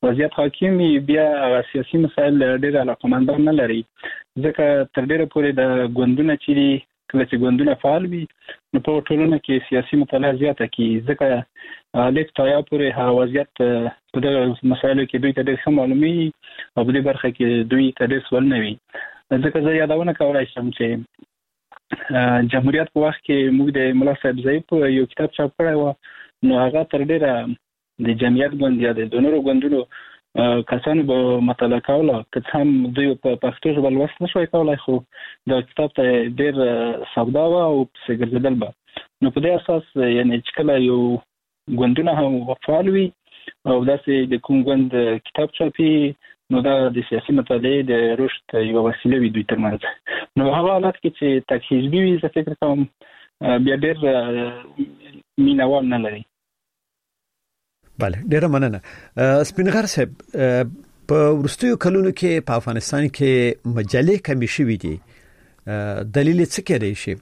وضعیت حاکم بیا سیاسي مسایل ډېر علاقمندان نه لري ځکه تر ډېره پورې د ګوندونه چې کله چې ګوندونه فعال وي نو په ټولنه کې سیاسي مطالعه زیاته کیږي ځکه لیک تایا پورې هغه وضعیت په دغه مسایلو کې دوی ته ډېر ښه معلومي او په دې برخه کې دوی ته ډېر سوال نه وي ځکه زه یادونه کولای شم چې جمهوریت په وخت کې موږ د ملا صاحب ضعیف یو کتاب چاپ کړی و نو هغه تر ډېره د جمعیت ګوند یا د نورو ګوندونو کسانو به مطالعه کوله که هم دوی په پښتو ژبه لوست نشوي کولای خو دا کتاب ته ډېر سودا و او څه ګرځیدل به نو په دې اساس یعنی چې کله یو ګوندونه هم فعال وي او داسې د کوم ګوند کتاب چاپي نو دا د سیاسي مطالعې د رشد یو وسیله وي دوی ترمنځ نو هغه حالت کې چې تک حزبي وي زه فکر کوم بیا ډېر مینوال نه لري. بله ډیره مننه سپینغر صاحب په ورستیو کلونو کې په افغانستان کې مجلې کمی شوې دي دلیل څه کېدای شي؟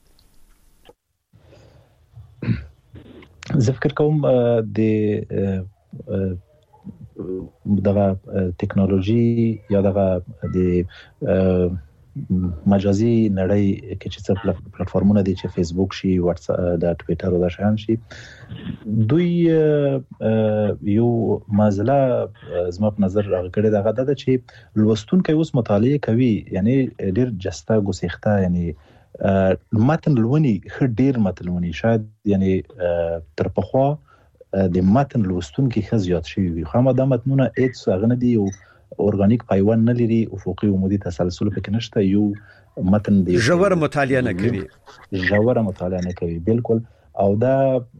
زه فکر کوم دغه ټیکنالوژي یا دغه د مجازي نړۍ کې چې څه پلیټفارمونه دي چې فیسبوک شي واتس د ټوئیټر او د شان شي دوی یو مازله زما په نظر راغړي دغه د چې لوستونکو اوس مطالعه کوي یعنی ډیر جسته ګوسخته یعنی متن لونی ډیر متن لونی شاید یعنی تر پخوا د متن لوستونکو ښه زیات شي وي خو ما د متنونه هیڅ غنه دی او اورګانیک پیوند نه لري افقي عمودي تسلسل پکې نشته یو متن دی ژور مطالعه نه کوي بالکل او دا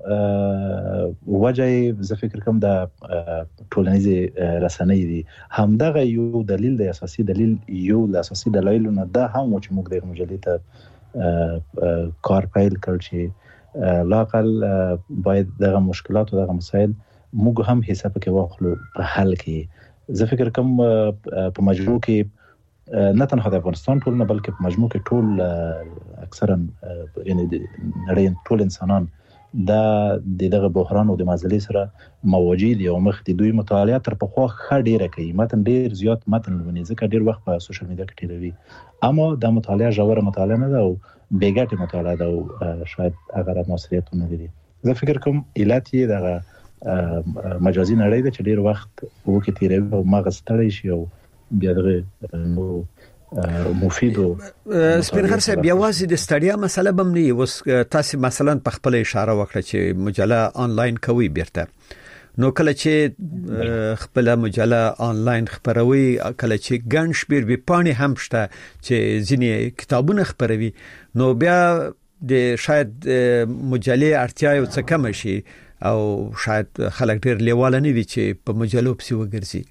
وجه زه فکر کوم دا ټولنیزه رسنۍ دي همدغه یو دلیل دی اساسي دلیل یو د اساسي دلایلونه دا هم چې موږ د مجلې ته کار پیل کړ چې لاقل باید دغه مشکلات او دغه مسایل موږ هم حساب کې واخلو په حل کې زه فکر کوم په مجموع کې نه تنها د افغانستان ټول نه بلکې په مجموع کې ټول اکثرا یعنی د نړۍ ټول انسانان دا دغه بحران او د مازلې سره مواجه دي او مخ دي دوی مطالعه تر پخوا ښه ډیره کوي متن ډیر زیات متن لونی ځکه ډیر وخت په سوشل میډیا کې تیروي اما د مطالعه ژوره مطالعه نه ده او بیګټه مطالعه ده او شاید هغه موثریت نه لري زه فکر کوم علت یې دغه مجازي نړۍ ده چې ډیر وخت وکړي تیروي او مغز تړي شي او بیا دغه نو مفید او سپینغر صاحب یوازې د ستړیا مسله بم نه اوس تاسو مثلا په خپل اشاره وکړه چې مجله آنلاین کوي بیرته نو کله چې خپل مجله آنلاین خبروي کله چې ګڼ شمیر به پانی هم شته چې ځینې کتابونه خبروي نو بیا د شاید مجلې اړتیا یو څه کم شي او شاید خلک ډیر لیواله نه وي چې په مجلو پسې وګرځي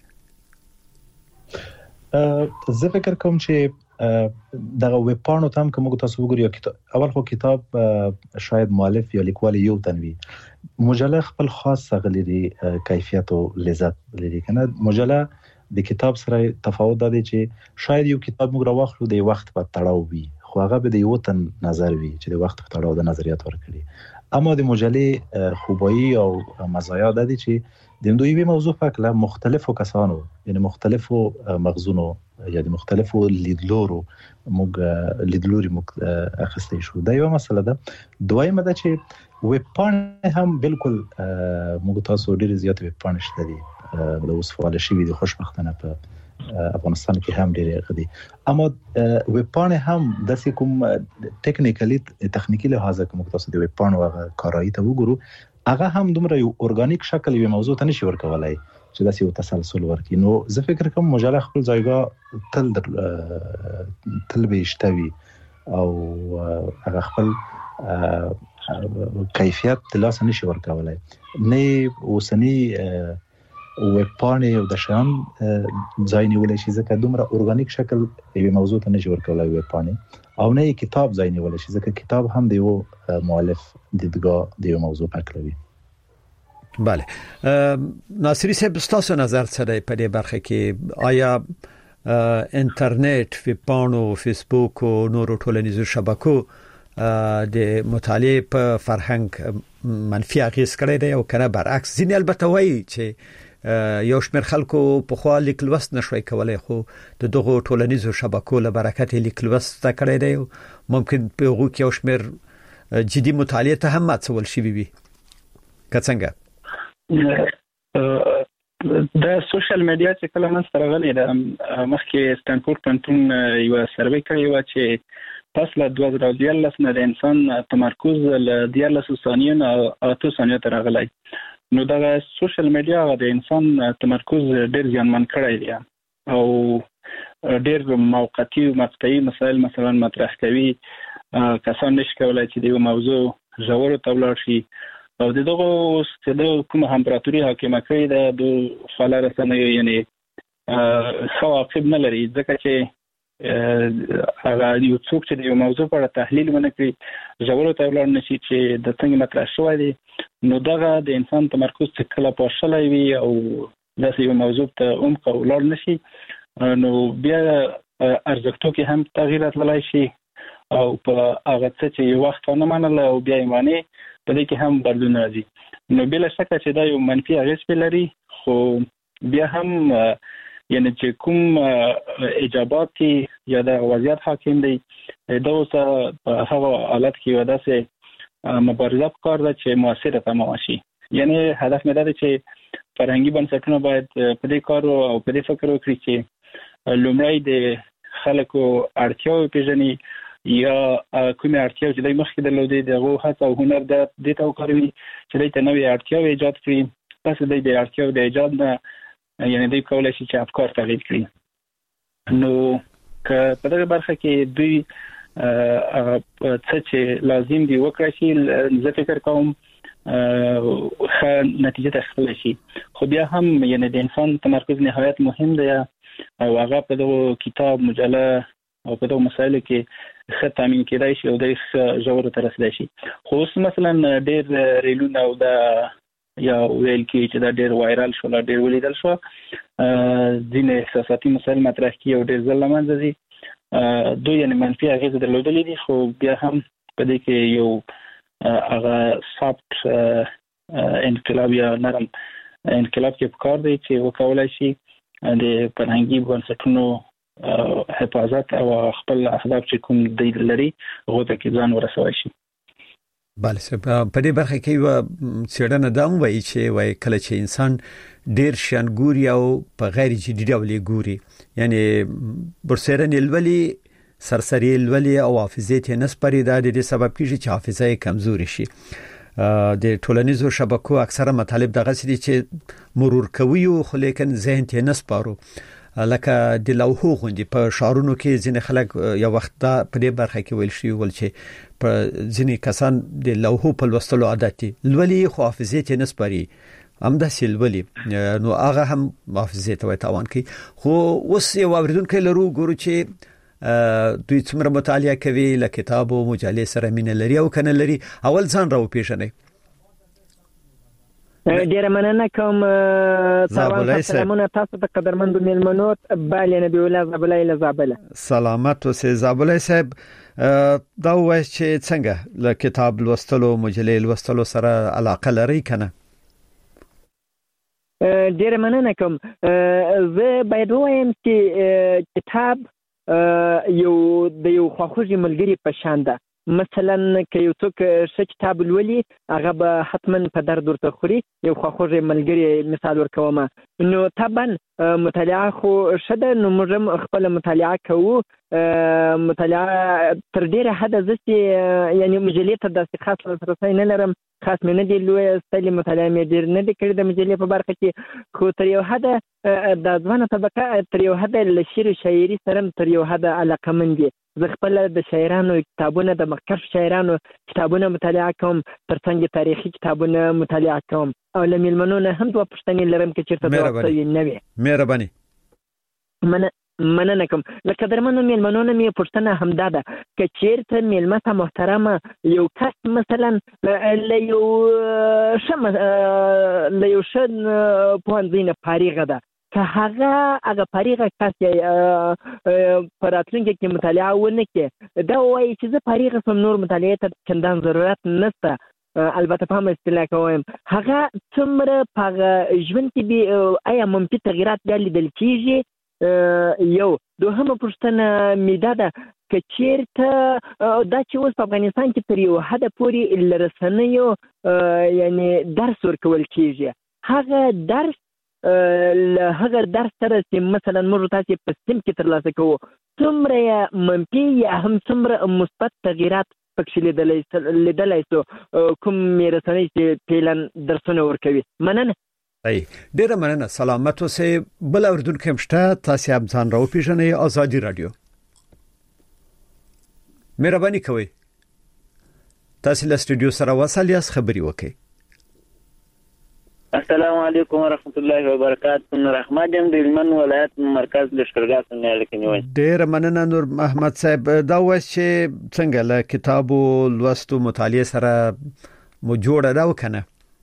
زه فکر کوم چې دغه ویب پاڼو ته هم کوم تاسو وګورئ اول خو کتاب شاید مؤلف یا لیکوال یو تنوي مجله خپل خاص غلري کیفیت او لذت لري کنه مجله د کتاب سره تفاوت دی چې شاید یو کتاب موږ راوخلو د وخت په تړاو وي خو هغه به د یو تن نظر وي چې د وخت په تړاو د نظریات ورکړي اما د مجلې خوبایی او مزایا د دې چې د دوی به موضوع فکر مختلفو کسانو یعنی مختلفو مغزونو یا د مختلفو لیدلورو موږ اخستې شو دا یو مسله ده دویمه ده چې ویب پاڼې هم بالکل موږ تاسو ډیر زیات ویب پاڼې شته دي د اوس فعال شي دي خوشبختانه په افغانستان کې هم ډیر غدي اما ویب پاڼې هم د کوم تخنیکی لحاظه کوم تاسو د ویب پاڼو کارایی ته وګورو هغه هم دومره یو اورګانیک شکل یو موضوع ته نشي ورکولای چې داسې یو تسلسل ورکړي نو زه فکر کوم مجله خپل ځایګه تل به شتوي او هغه خپل کیفیت تلاس نشي ورکولای نه اوسنی ویب پاڼې او د شان ځای نیولای شي ځکه دومره اورګانیک شکل یو موضوع ته نشي ورکولای ویب پاڼې او نه کتاب ځای نیولای شي ځکه کتاب هم د یو مؤلف دیدګاه د یو موضوع پکړوي بله ناصری صاحب تاسو نظر څه دی په دې برخه کې آیا انټرنیټ ویب پاڼو فیسبوک او نورو ټولنیزو شبکو د مطالعه په فرهنګ منفي اغیز کړی دی او کنه برعکس ځینې البته وایي چې یو شمېر خلکو په خوا لیکلوست نشوي کولای خو د دغه ټولنیزو شبکو له برکت لیکلوست کړی دی ممکن په هغه کې یو شمېر جدي مطالعه ته هم ماڅول شي وي کڅنګه د سوشل میډیا چې کله من سره غلي د مخکې سټانفورد پوهنتون یو سروې کړی و چې پس له 2014 نه د انسان تمرکز له 14 ثانیو نه 8 ثانیو ته راغلی نو دا سوشل میډیا د انسان تمرکز ډیر ځانمن کړی دی او ډیر موقتی او مقطعي مسائل مثلا مطرح کوي کسان نشي کولای چې د یو موضوع ژور ته ولاړ شي او دغه څه کومه امپراتوري حاکمه کړې ده د خلک رسنیو یعنی خو عقب نه لري ځکه چې هغه یو څوک چې د یو موضوع په اړه تحلیل ونه کړي ژور ته ولاړ نشي چې د څنګه مطرح شوی دی نو دغه د انسان تمرکز چې کله پاشلای وي او داسې یو موضوع ته عمق ولاړ نشي نو بیا ارزښتو کې هم تغییرات لای شي او په هغه څه چې یو وخت نه منل او بیا یې معنی په دې کې هم بدلون راځي نو بل شک چې دا یو منفي اغېز لري خو بیا هم یعنی چې کوم اجابات یا د وضعیت حاکم دی دا اوس په هغه حالت کې ودا سه مبارزه کار ده چې موثره تمام شي یعنی هدف مې دا دی چې فرهنګي بنسټونه باید په دې کار او په دې فکر وکړي چې لومړی د خلکو اړتیاوې پیژني یا کومه اړتیا چې د مخکې درلودې دغه هڅه او هنر د دې ته وکړي چې د نوې اړتیاوې ایجاد کړي پس د دې اړتیاوې د ایجاد نه یعنی دوی کولای شي چې افکار تغییر کړي نو که په دغه برخه کې دوی څه چې لازم دی وکړي چې زه فکر کوم نتیجه تحصیل شي خو بیا هم یعنی د انسان تمرکز نهایت مهم دی او هغه په دغه کتاب مجله او په دغه مسایلو کې ښه تامین کېدای شي او د ژور ته رسیدای شي خو اوس مثلا ډېر ریلونه او د یا ویل کې چې دا ډېر وایرال شو ډېر ولیدل شو ځینې احساساتي مسایل مطرح کی او ډېر ځله منځ دي دوی یعنی منفي اغېز درلودلې دي خو بیا هم په دې کې یو هغه سافت انقلاب یا نرم انقلاب کې کار دی چې وکولای شي د فرهنګي بنسټونو حفاظت او خپل اهداف چې کوم دی لري هغه ته ځان ورسوي شي بله په دې برخه کې و څېړنه دا وایي چې وای کله چې انسان ډیر شان ګوري او په غیر جدي ډول ګوري یعنی برسرن الولي سرسری الولي او حافظه ته نسپری دا د سبب کیږي چې حافظه کمزوري شي د ټولنیزو شبکو اکثره مطالب دغه سړي چې مرور کوي خو لیکن ذهن ته نسپارو لکه د لوحو غوندي په شعرونو کې ځینې خلک یو وخت دا په دې برخه کې ویل شي ول چې په ځینې کسان د لوحو په لوستلو عادت لولي خو حافظه ته نسپاري همدا سلولي نو هغه هم حافظه ته تاوان کوي خو اوس یو اوریدونکو لرو ګورو چې دوی څومره مطالعه کوي له کتاب او مجلې سره مینه لري او کنه لري اول ځان راو پیژنې ډیره مننه کوم سلامونه تاسو ته قدرمنو میلمنو بالي نبی الله زابلای لزابله سلامت اوسې زابلای صاحب دا وایي چې څنګه له کتاب لوستلو مجلې لوستلو سره علاقه لري کنه ډیره مننه کوم زه باید وایم چې کتاب یو د یو خواخوږي ملګری په شان ده مثلا که یو څوک ښه کتاب لولي هغه به حتما په درد ورته خوري یو خواخوږي ملګری مثال ورکوم نو طبعا مطالعه خو ښه ده نو موږ هم خپله مطالعه کوو مطالعه تر ډیره حده زه چې یعنی مجلې ته داسې خاص لاسرسی نه لرم خاص مې نه دی لوستلې مطالعه مې ډېر نه دی کړې د مجلې په برخه کې خو تر یو حده د ځوانه طبقه تر یو حده له شعر و شاعري سره تر یو حده علاقمند دي زه خپله د شاعرانو کتابونه د مخکښ شاعرانو کتابونه مطالعه کوم ترڅنګ تاریخي کتابونه مطالعه کوم او له میلمنو نه هم دوه پوښتنې لرم که چېرته د وخت یې نه وي مهرباني مننه کوم له قدرمنو میلمنو نه مې پوښتنه همدا ده که چېرته میلمه ته محترمه یو کس مثلا له یو ښه پوهنځي نه فارغه ده که هغه فارغه کس په راتلونکي کې مطالعه ونه کړي دا وایي چې زه فارغه شوم نور مطالعې ته چندان ضرورت نشته البته په هم اصطلاح کوم هغه څومره په ژوند کې به آیا منفي تغیرات بیا لیدل کیږي یو دوهمه پوښتنه مې دا ده که چیرته دا چې اوس په افغانستان کې تر یو حده پورې لرسنیو یعنی درس ورکول کیږي هغه درس سره چې مثلا موږ تاسو په سیم کې ترلاسه کوو څومره منفي یا هم څومره مثبت تغیرات پکې لیدلای شو کوم رسنۍ چې پیلن درسونه ورکوي مننه ډیره مننه سلامت اوسئ بل اوردونکو مشته تاسو هم ځان راو پیژنئ آزادی رادیو مهرباني کوئ تاسو له سټوډیو سره وصل یاست خبري وکړئ السلام علیکم ورحمت الله وبرکاته نور احمد یم د هلمند ولایت مرکز لشکرګاه څخه لیکنی وای ډیر مننه نور محمد صاحب دا وایي چې څنګه له کتابو لوستو مطالعه سره مو جوړه دا وکنه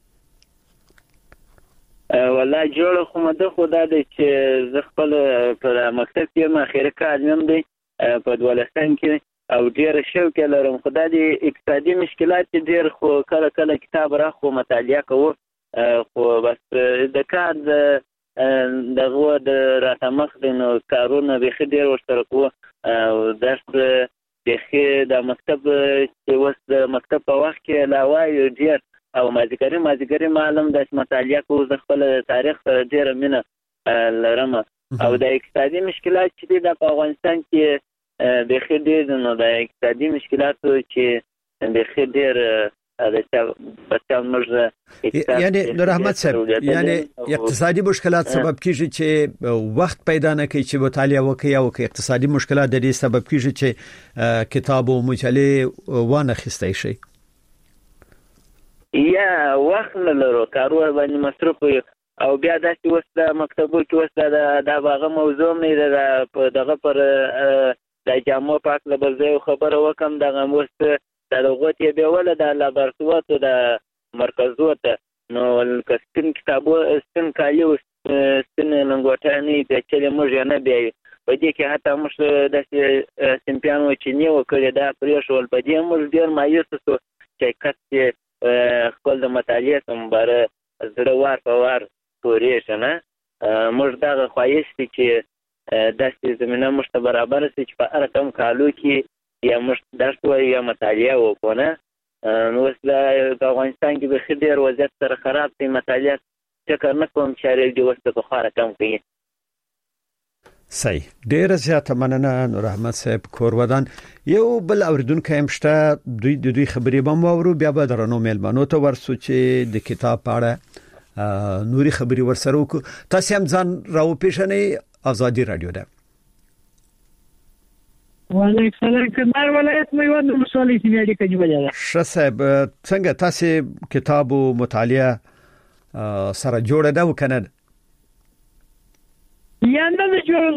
والله جوړ خو مده خدا دې چې زه خپل په مکتب کې مخیره کارم دی په دولستان کې او ډیر شوق لرم خدای دې اقتصادي مشکلات ډیر خو کله کله کتاب را خو مطالعه کوم خو بس د کار دغه د راتمخ د کارونه به ډیر ورسره او درس د مکتب چې وس د مکتب په وخت کې علاوه ډیر او مازیګری معلم د مطالعه کوم د خپل تاریخ سره ډیر مینه لرم او د اقتصادي مشکلات چې د افغانستان کې د خډیر نو د اقتصادي مشکلاتو چې د خډیر یعنی نور احمد صاحب یعنی اقتصادي مشکلات سبب کیږي چې وخت پیدا نه کوي چې مطالعه وکړي او اقتصادي مشکلات د دې سبب کیږي چې کتاب او مجله وانه خسته شي یا وخت نه لرو کارونه باندې مصرف او بیا داسې وسته مکتبو کې وسته د باغه موضوع مې دغه پر د جامو پاک لبرځي خبره وکم دغه وسته دغه ته به ول د لابراتوار د مرکزو ته نو کسکن کتابو استن کالیو استن لنګوټانی د چلې موږ نه بیا په دې کې حتی موږ د سیمپیانو چې نیو کړی دا پرېښول په دې موږ ډیر مایوس شو چې کته خپل د مطالعه سمبره زړه وار په وار پورې شنه موږ دا خواهش چې داسې زمينه موږ ته برابر شي چې په هر کم کالو کې یا موږ درس وایو یا مطالعه وکړو نو د افغانستان کې به خډیر وضعیت سره خراب دی مطالعه فکر نه کوم چې اړ دی وسته په خاره کم کوي صحیح ډیر زیاته مننه نور احمد صاحب کورودان یو بل اوردونکو همشته دوی خبرې به مورو بیا به درنو مېلمنو ته ورسو چې د کتاب په اړه نوري خبري ورسره وکړو تاسو هم ځان راو پیژنئ آزادی رادیو ده وعلیکم السلام کمر ولایت مې ونه مصالحې سیمه کې جوړه ښه صاحب څنګه تاسو کتاب او مطالعه سره جوړه ده وکنه یا نه جوړه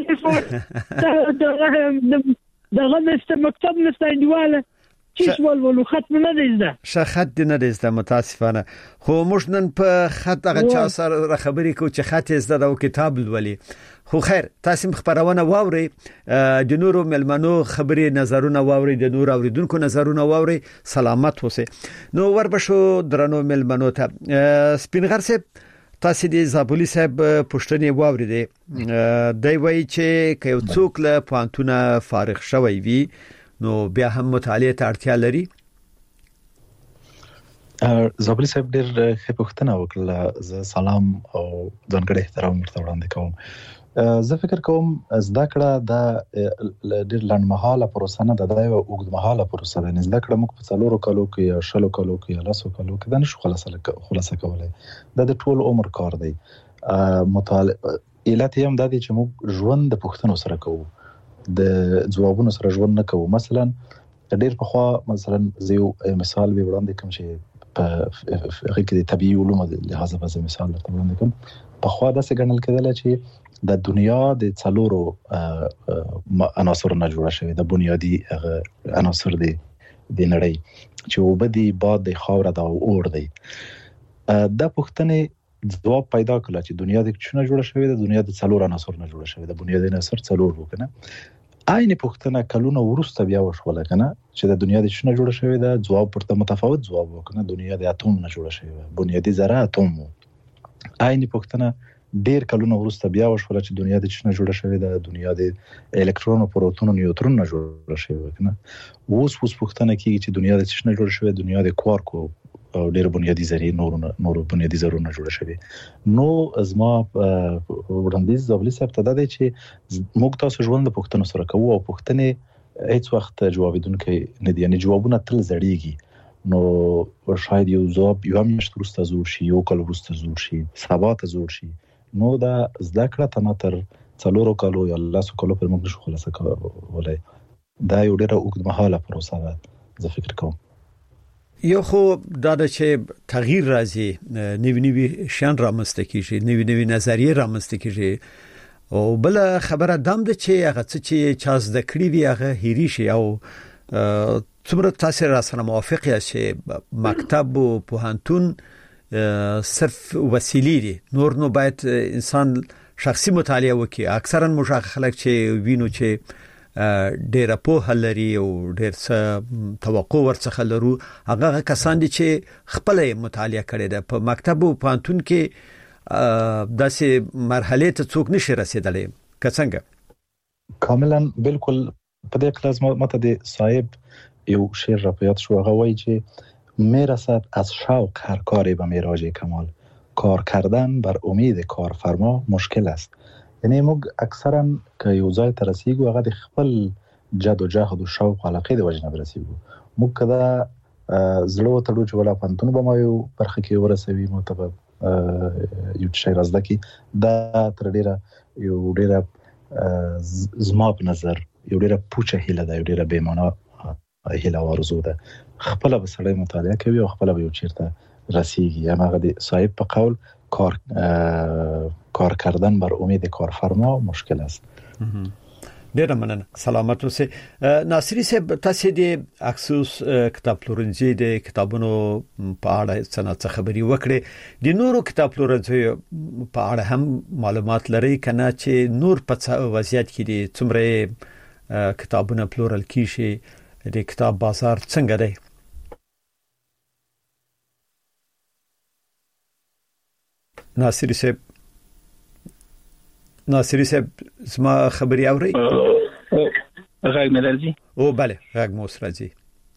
دغه مکتب نستایواله چیش ولولو ختم نه دیزده خط نه دیزده متاسفانه خو موږ نن په خط هغه چا سره خبرې کو چې خط زده او کتاب ولولي خو خیر تاسو خبرونه واوري د نورو ملمنو خبرې نظرونه واوري د نور اوریدونکو نظرونه واوري سلامت اوسئ نو وربشو درنو ملمنو ته سپینغر صاحب تاسو د زابلی صاحب پښتنې واوري دی وایي چې یو څوک له پانتونه فارغ شوی وي نو بیا هم مطالعه ته اړتیا لري زابلی صاحب ډېر ښه پوښتنه وکړه زه سلام او ځانګړی احترام ورته وړاندې کوم زه فکر کوم زده کړه د ډېر لنډمهاله پروسه نه ده یو اوږدمهاله پروسه ده زده کړه موږ په 4 کالو کې یا 6 کالو کې یا 10 کالو کې دا نشو خلاصه کولای دا د ټول عمر کار دی مطالعه علت هم دا دی چې موږ ژوند د پوښتنو سره کوو د ځوابونو سره ژوند نه کوو مثلا ډېر په خوا مثلا زه مثال به وړاندې کوم چې په هغه کې د طبيعي علومو د لحاظه به مثال درته وړاندې کوم په خوا دا څنګه ګڼل کېدل چې د دنیا د څلورو عناصر نه جوړه شوی د بنیادی عناصر د نړۍ چې وبدي باد د خاور د اور دی د پښتنې ځواب پیدا کړل چې دنیا د څه نه جوړه شوی د دنیا د څلور عناصر نه جوړه شوی د بنیادی عناصر څلور وکنه عین پوښتنه کلونه ورسته بیا وشوله کنه چې د دنیا د شنه جوړه شوې ده جواب پرته متفاوت جواب وکنه دنیا د اتوم نه جوړه شوې ده بنیادی ذره اتوم عین پوښتنه ډیر کلونه ورسته بیا وشوله چې دنیا د شنه جوړه شوې ده دنیا د الکترون او پروتون او نیوترون نه جوړه شوې کنه اوس پوښتنه کیږي چې دنیا د شنه جوړه شوې دنیا د کوارک او ډیر بنیادی ذرې نور بنیادی ذرونه جوړه شوې نو ازما وړاندیز د ابلیس ابتدا دی چې موږ تاسو ژوند په پوښتنه سره کوو او پوښتنه هیڅ وخت جوابیدونکې نه دي یعنی جوابونه تل زړیږي نو شاید یو ځواب یو میاشت وروسته زور شي یو کال وروسته زور شي سبا ته زور شي نو دا زده کړه تناتر څلورو کالو یا لاسو کالو پر موږ نشو خلاصه کولای دا یو ډیره اوږدمهاله پروسه ده زه فکر کوم یو خو دا چې تغییر راځي نوی شان رامنځته کیږي نوی نظریه رامنځته کیږي او بل خبره دام ده چې هغه چې چا زده کړی وي هغه هېری شي او څومره تاسو را سره موافق یاست چې مکتب او پوهنتون صرف وسیلې دي نور نو باید انسان شخصي مطالعه وکړي اکثرا موږ خلک چې وینو چې ډېر په هلري او ډېر څه توقع ورڅخه لرو هغه کسان دي چې خپل مطالعه کړي ده په مکتب او پوهنتون کې داسې مرحله ته څوک نشي رسیدلی څنګه کاملا بالکل په دې کلاس ماته د صاحب یو شعر را پیاد شو هغه وایي چې میرسد از شوق هر کاری به میراج کمال کار کردن بر امید کارفرما مشکل است یعنی موږ اکثرا که یو ځای ته رسیږو هغه د خپل جد او جهد او شوق علاقه د وجه نه رسیږو موږ کدا زړه وتړو چې ولا پنتون به ما یو برخه کې ورسوي متبب یو شی رازده کی دا تر ډیره یو ډیره زما په نظر یو ډیره پوچه هیله ده یو ډیره بې معنا هیله او ارزو ده خپل به سړی مطالعه کوي او خپل به یو چیرته رسیږي هغه د صاحب په قول کار کردن بر امید کارفرما مشکل است ډیر مننه سلامت اوسه ناصری صاحب تاسو د اکسوس کتاب پلورنځي د کتابونو په اړه څه خبري وکړي د نورو کتاب پلورنځي په اړه هم معلومات لري کنه چې نور په وضعیت کې دي څومره کتابونه پلورل کیږي د کتاب بازار څنګه دی ناصری صاحب زما خبري اوري غږ مې راځي او bale غږ مو راځي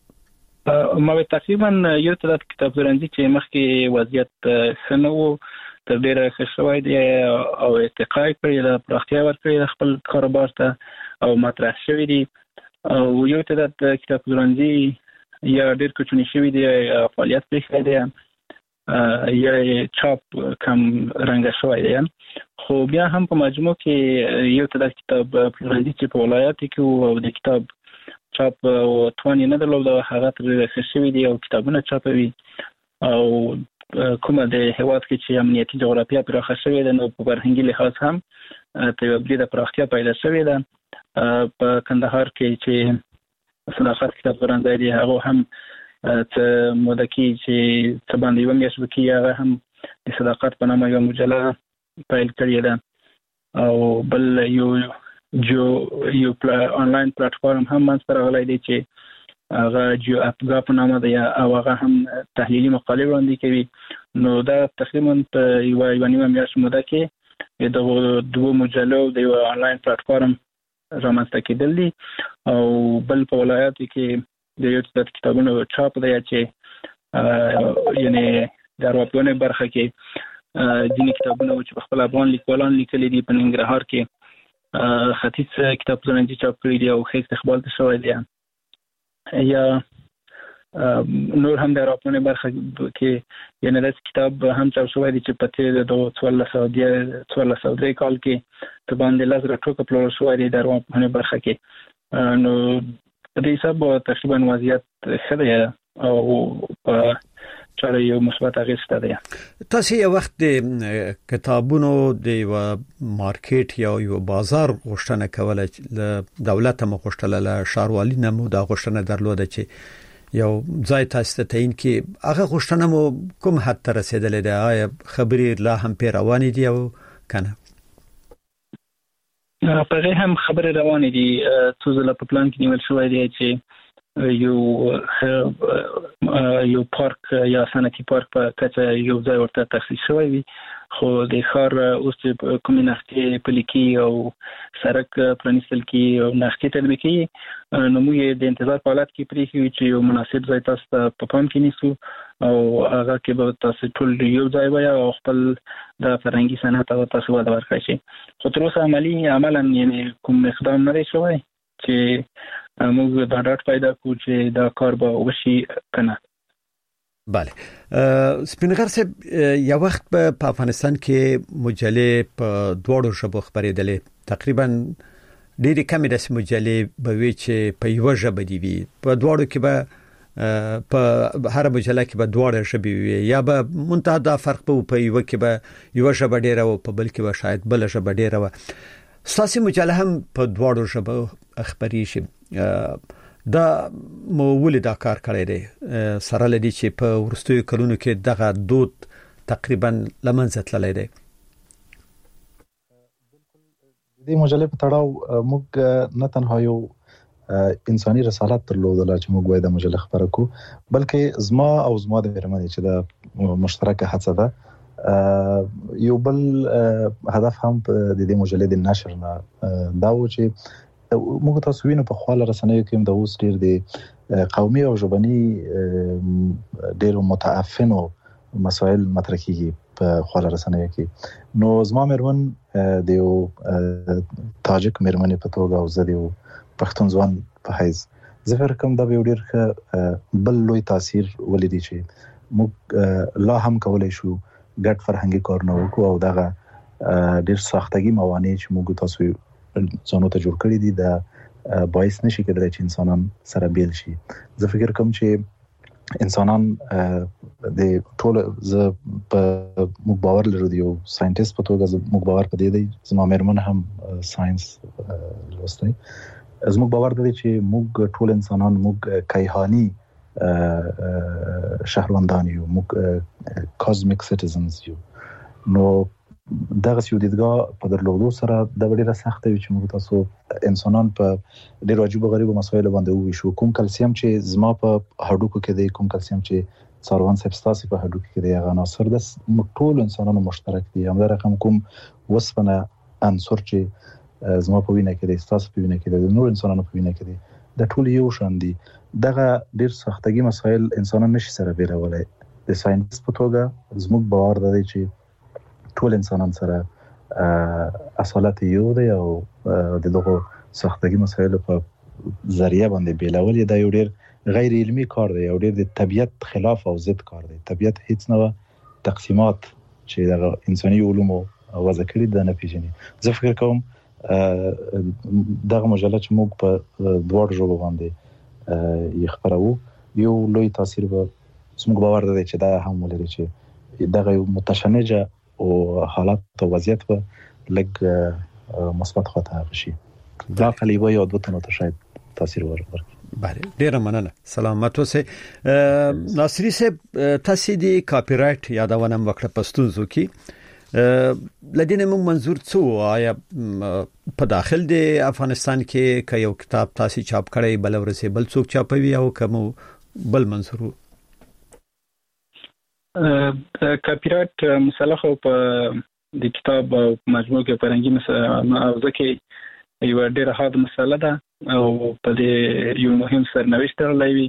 ما تقریبا یو تر کتاب پلورنځي چې مخکې وضعیت سنو تر ډیره ښه شوی دی او ارتقا کړی د پراختیا ورکړي خپل کاروبار ته او مطرح شوی دی او یو تر کتاب پلورنځي یا ډیر کوچنی شوی دی فعالیت پرې دی یا چاپ کم رنګ شوی دی خو بیا هم په مجموع کې یو تر کتاب پلورنځي چې په ولایت کې او د کتاب چاپ او توانی نه درلوده هغه تر ښه شوی دی او کتابونه چاپوي او کومه د هیواد کې چې امنیتي جغرافیه پراخه شوې ده نو په فرهنګي لحاظ هم تبدیل د پراختیا پیدا شوې ده په کندهار کې چې صداقت کتاب پلورنځي دی هغه هم ته موده کې چې څه باندې یو میاشت کې هغه هم د صداقت په نامه یو مجله پیل کړی ده او بل یو آنلاین پلیټفارم هم منځ راغلی دی چې هغه جو اپګا په نامه دی او هغه هم تحلیلي مقالې وړاندې کوي نو دا تقریبا په یو نیمه میاشت موده کې د دوه مجلو د یو آنلاین پلیټفارم رامنځته کېدل دي او بل په ولایت کې د یو څه کتابونو چاپ دی چې یعنی د اروپايانو برخه کې ځینې کتابونه چې په خپل افغان لیکوالان لیکلي دي په ننګرهار کې ختیځ کتاب پلورنځي چاپ کړی دی او ښه استقبال ته شوی دی یا نور هم د اروپايانو برخه کې یعنی د کتاب هم چاپ شوی دی چې په تیر د 1403 کال کې په باندې لږ راټوکه پلور شوی دی د اروپايانو برخه کې نو د حساب تقریبا وضعیت ښه دی او په چاره یو مثبت اغیزه ده تاسو یو وخت د کتابونو د یو مارکیټ یا یو بازار غوښتنه کوله د دولت مخښتله له شاروالي نمو د غوښتنه درلوده چې یو ځای تاسو ته تعین کې هغه غوښتنه مو کوم حد ته رسیدلې ده آیا خبرې لا هم پیروانې دي او کنه په هم خبره روانه دي څو ځله په پلان کې نیول شوی دی چې یو پارک یا صنعتي پارک په کچه یو ځای ورته تخصیص شوی وي خو د ښار اوس کومې نښتې پلي کېږي او سړک پرانیستل کېږي او نښتې تطبیق کېږي نو موږ د انتظار په حالت کې پرېښي چې یو مناسب ځای تاسو ته په پام کې نیسو او هغه کې به تاسو ټول یو ځای وای او خپل د فرهنګي صنعت او تاسو وده ورکړئ شي خو تر اوسه عملاً یعنی کوم اقدام نه دی شوی چې موږ دا ډاټ پیدا کړو چې دا کار به وشي کنه. بله سپینغر صاحب یو وخت په افغانستان کې مجلې په دوړو ژبو خبرېدلې تقریبا ډېری کمې د مجلې به وی چې په یو ژبه دی وي په دوړو کې به په هر مجله کې به دوړو ژبې وي یا به منتها دا فرق په یو کې به یو ژبه ډېره او په بل کې به شاید بل ژبه ډېره و ساسي مجله هم په دوړو ژبو خبري شي دا مولې دا کار کړی دی سره لدی چې په ورستیو کلونو کې دغه دود تقریبا لمنځه تللی دی. د مجلې په تړاو موږ نه تنها یو انساني رسالت درلودله چې موږ وایو د مجلې خبره کو بلکې زما او زما د میرمنې چې د مشترکه هڅه ده یو بل هدف هم د دې مجلې د نشر نه دا و چې موږ تاسو وینو په خواله رسنیو کې د اوس ډیر د قومي او ژبني ډیر متعفنو مسائل مطرح کیږي په خواله رسنیو کې نو زما میرمن د یو تاجک میرمنې په توګه او زه د یو پښتون ځوان په حیث زه فکر کوم دا به ډیر بل لوی تاثیر ولیدي چې موږ لا هم کولای شو ګډ فرهنګي کارونه وکړو او دغه ډیر سختګي موانع چې موږ تاسو ځانو ته جوړ کړی دي دا باعث نشي کېدای چې انسانان سره بیل شي. زه فکر کوم چې انسانان د ټول ز په موږ باور لرو دی یو ساينټیست په توګه موږ باور پدې دی زما مېرمن هم ساينس لوستي زموږ باور دی چې موږ ټول انسانان موږ کیهانی شهروندان یو موږ کاسمیک سټیزنز یو نو دغه یو دیدګاه په درلودو سره د ډیره سخت وي چې موږ تاسو انسانان په ډیرو عجیب غریبو مسایلو باندې وښو کوم کلسیم چې زما په هډوکو کې دی کوم کلسیم چې څاروان سبستاسي په هډوکو کې دی هغه عناصر د ټول انسانانو مشترک دي هم دا رقم کوم وسپنه عنصر چې زما په وینه کې دی تاسو په وینه کې دی نور انسانانو په وینه کې دی د ټول یو شان دي دغه ډیر سختګي مسایل انسانان نشي سره بیلولای د ساينس په توګه زموږ باور دی چې ټول انسانان سره اصالت یو دی او دغه سختګي مسایل په ذریعہ باندې بیلول دا یو ډیر غیر علمی کار دی او ډیر د طبيعت خلاف او ضد کار دی. طبيعت هیڅ نه تقسیمات چې د انساني علومو وضع کړی د نه پیژني. زه فکر کوم دغه مجله چې موږ په دوړ ژبه باندې یې خبرو یو لوی تاثیر به زموږ باور دی چې دا هم ولري چې دغه متشنجه او حالات او وضعیت به لګ مثبت خواته شي. دا کلیوه یو دوه ته شاید تاثیر ورکړي. بله ډیره مننه سلامت اوسئ. ناصری صاحب تاسو دی کاپی رائټ یادونه وکړه پښتونځو کې لدینه موږ منظور څو آیا په داخل د افغانستان کې ک یو کتاب تاسو چاپ کړی بل ورسې بل څوک چاپوي او کوم بل منظور کاپی رائټ مسله خو په د کتاب او مجموعه کې فرهنګي موضوع کې یو ډېر حاد مسله ده او په دې یو مهم سرنوشت لري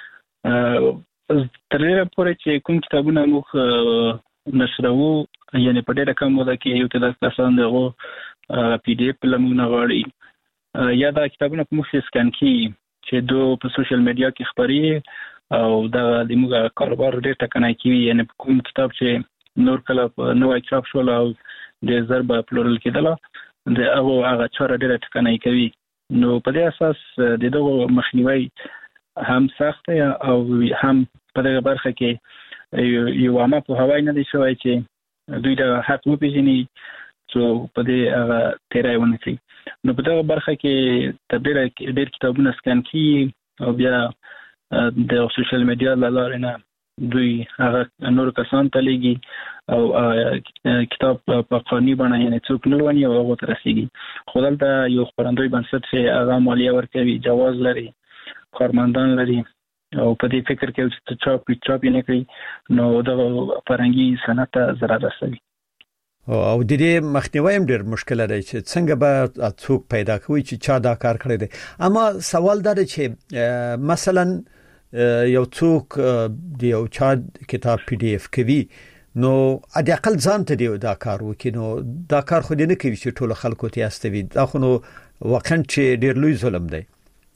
تر ډېره پورې چې کوم کتابونه موږ نشرو یعنی په ډېره کم موده کې یو کتاب تاسو دغه پی ډی اف لمونه غواړي یا دا کتابونه په مخ سکان کې چې دوه په سوشل میډیا کې خبري او دا د موږ کاروبار ډېر ټکنای کیږي یعنی کوم کتاب چې نور کله نوې چاپ شول او د ضرب پلورل کېدل د هغه چاره ډېر ټکنای کوي نو په دې اساس د دغه مخنیوي هم سخت او هم په دغه برخه کې یو عامه په هوای نه دي شوی چې دوی د حق وپیژني چې په دې هغه تیرای ونه شي نو په دغه برخه کې ډېر کتابونه سکان کی او بیا د سوشل میډیا لاره نه دوی هغه نور کسان ته لګي او کتاب په قانوني بڼه یعنی څوک نه لونی او هغه ته رسیږي. خو دلته یو خبرندوی بنسټ چې هغه مالیه ورکوي، جواز لري، کارمندان لري او په دې فکر کې چې چاپ نه کوي نو د فرهنګي صنعت ضرر رسوي. او د دې مخنیوي هم ډېر مشکل دی چې څنګه به څوک پیدا کوي چې چا دا کار کړی دی. اما سوال دا دی چې مثلا یو څوک دی او چا کتاب PDF کوي نو د اقل ځان ته دی دا کار وکړي، نو دا کار خو دې نه کوي چې ټول خلکو ته استوي. دا خو نو واقعا چې ډېر لوی ظلم دی.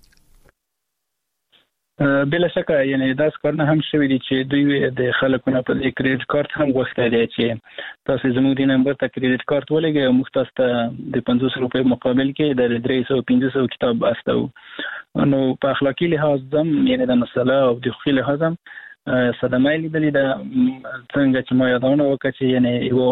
بلا شک یعنی دا څنګه هم شوی دي چې دوی د خلکو نه په کریډټ کارت هم غوښتل دي چې تاسو زموږ د نمبر ته کریډټ کارت ولګئ او موږ تاسو ته د 500 روپۍ مقابل کې د 300 کتاب استو. نو په اخلاقی لحاظ هم یعنی د مسله او د خو لحاظ هم صدمه لیدلې ده. څنګه چې ما یادونه وکړه چې یعنی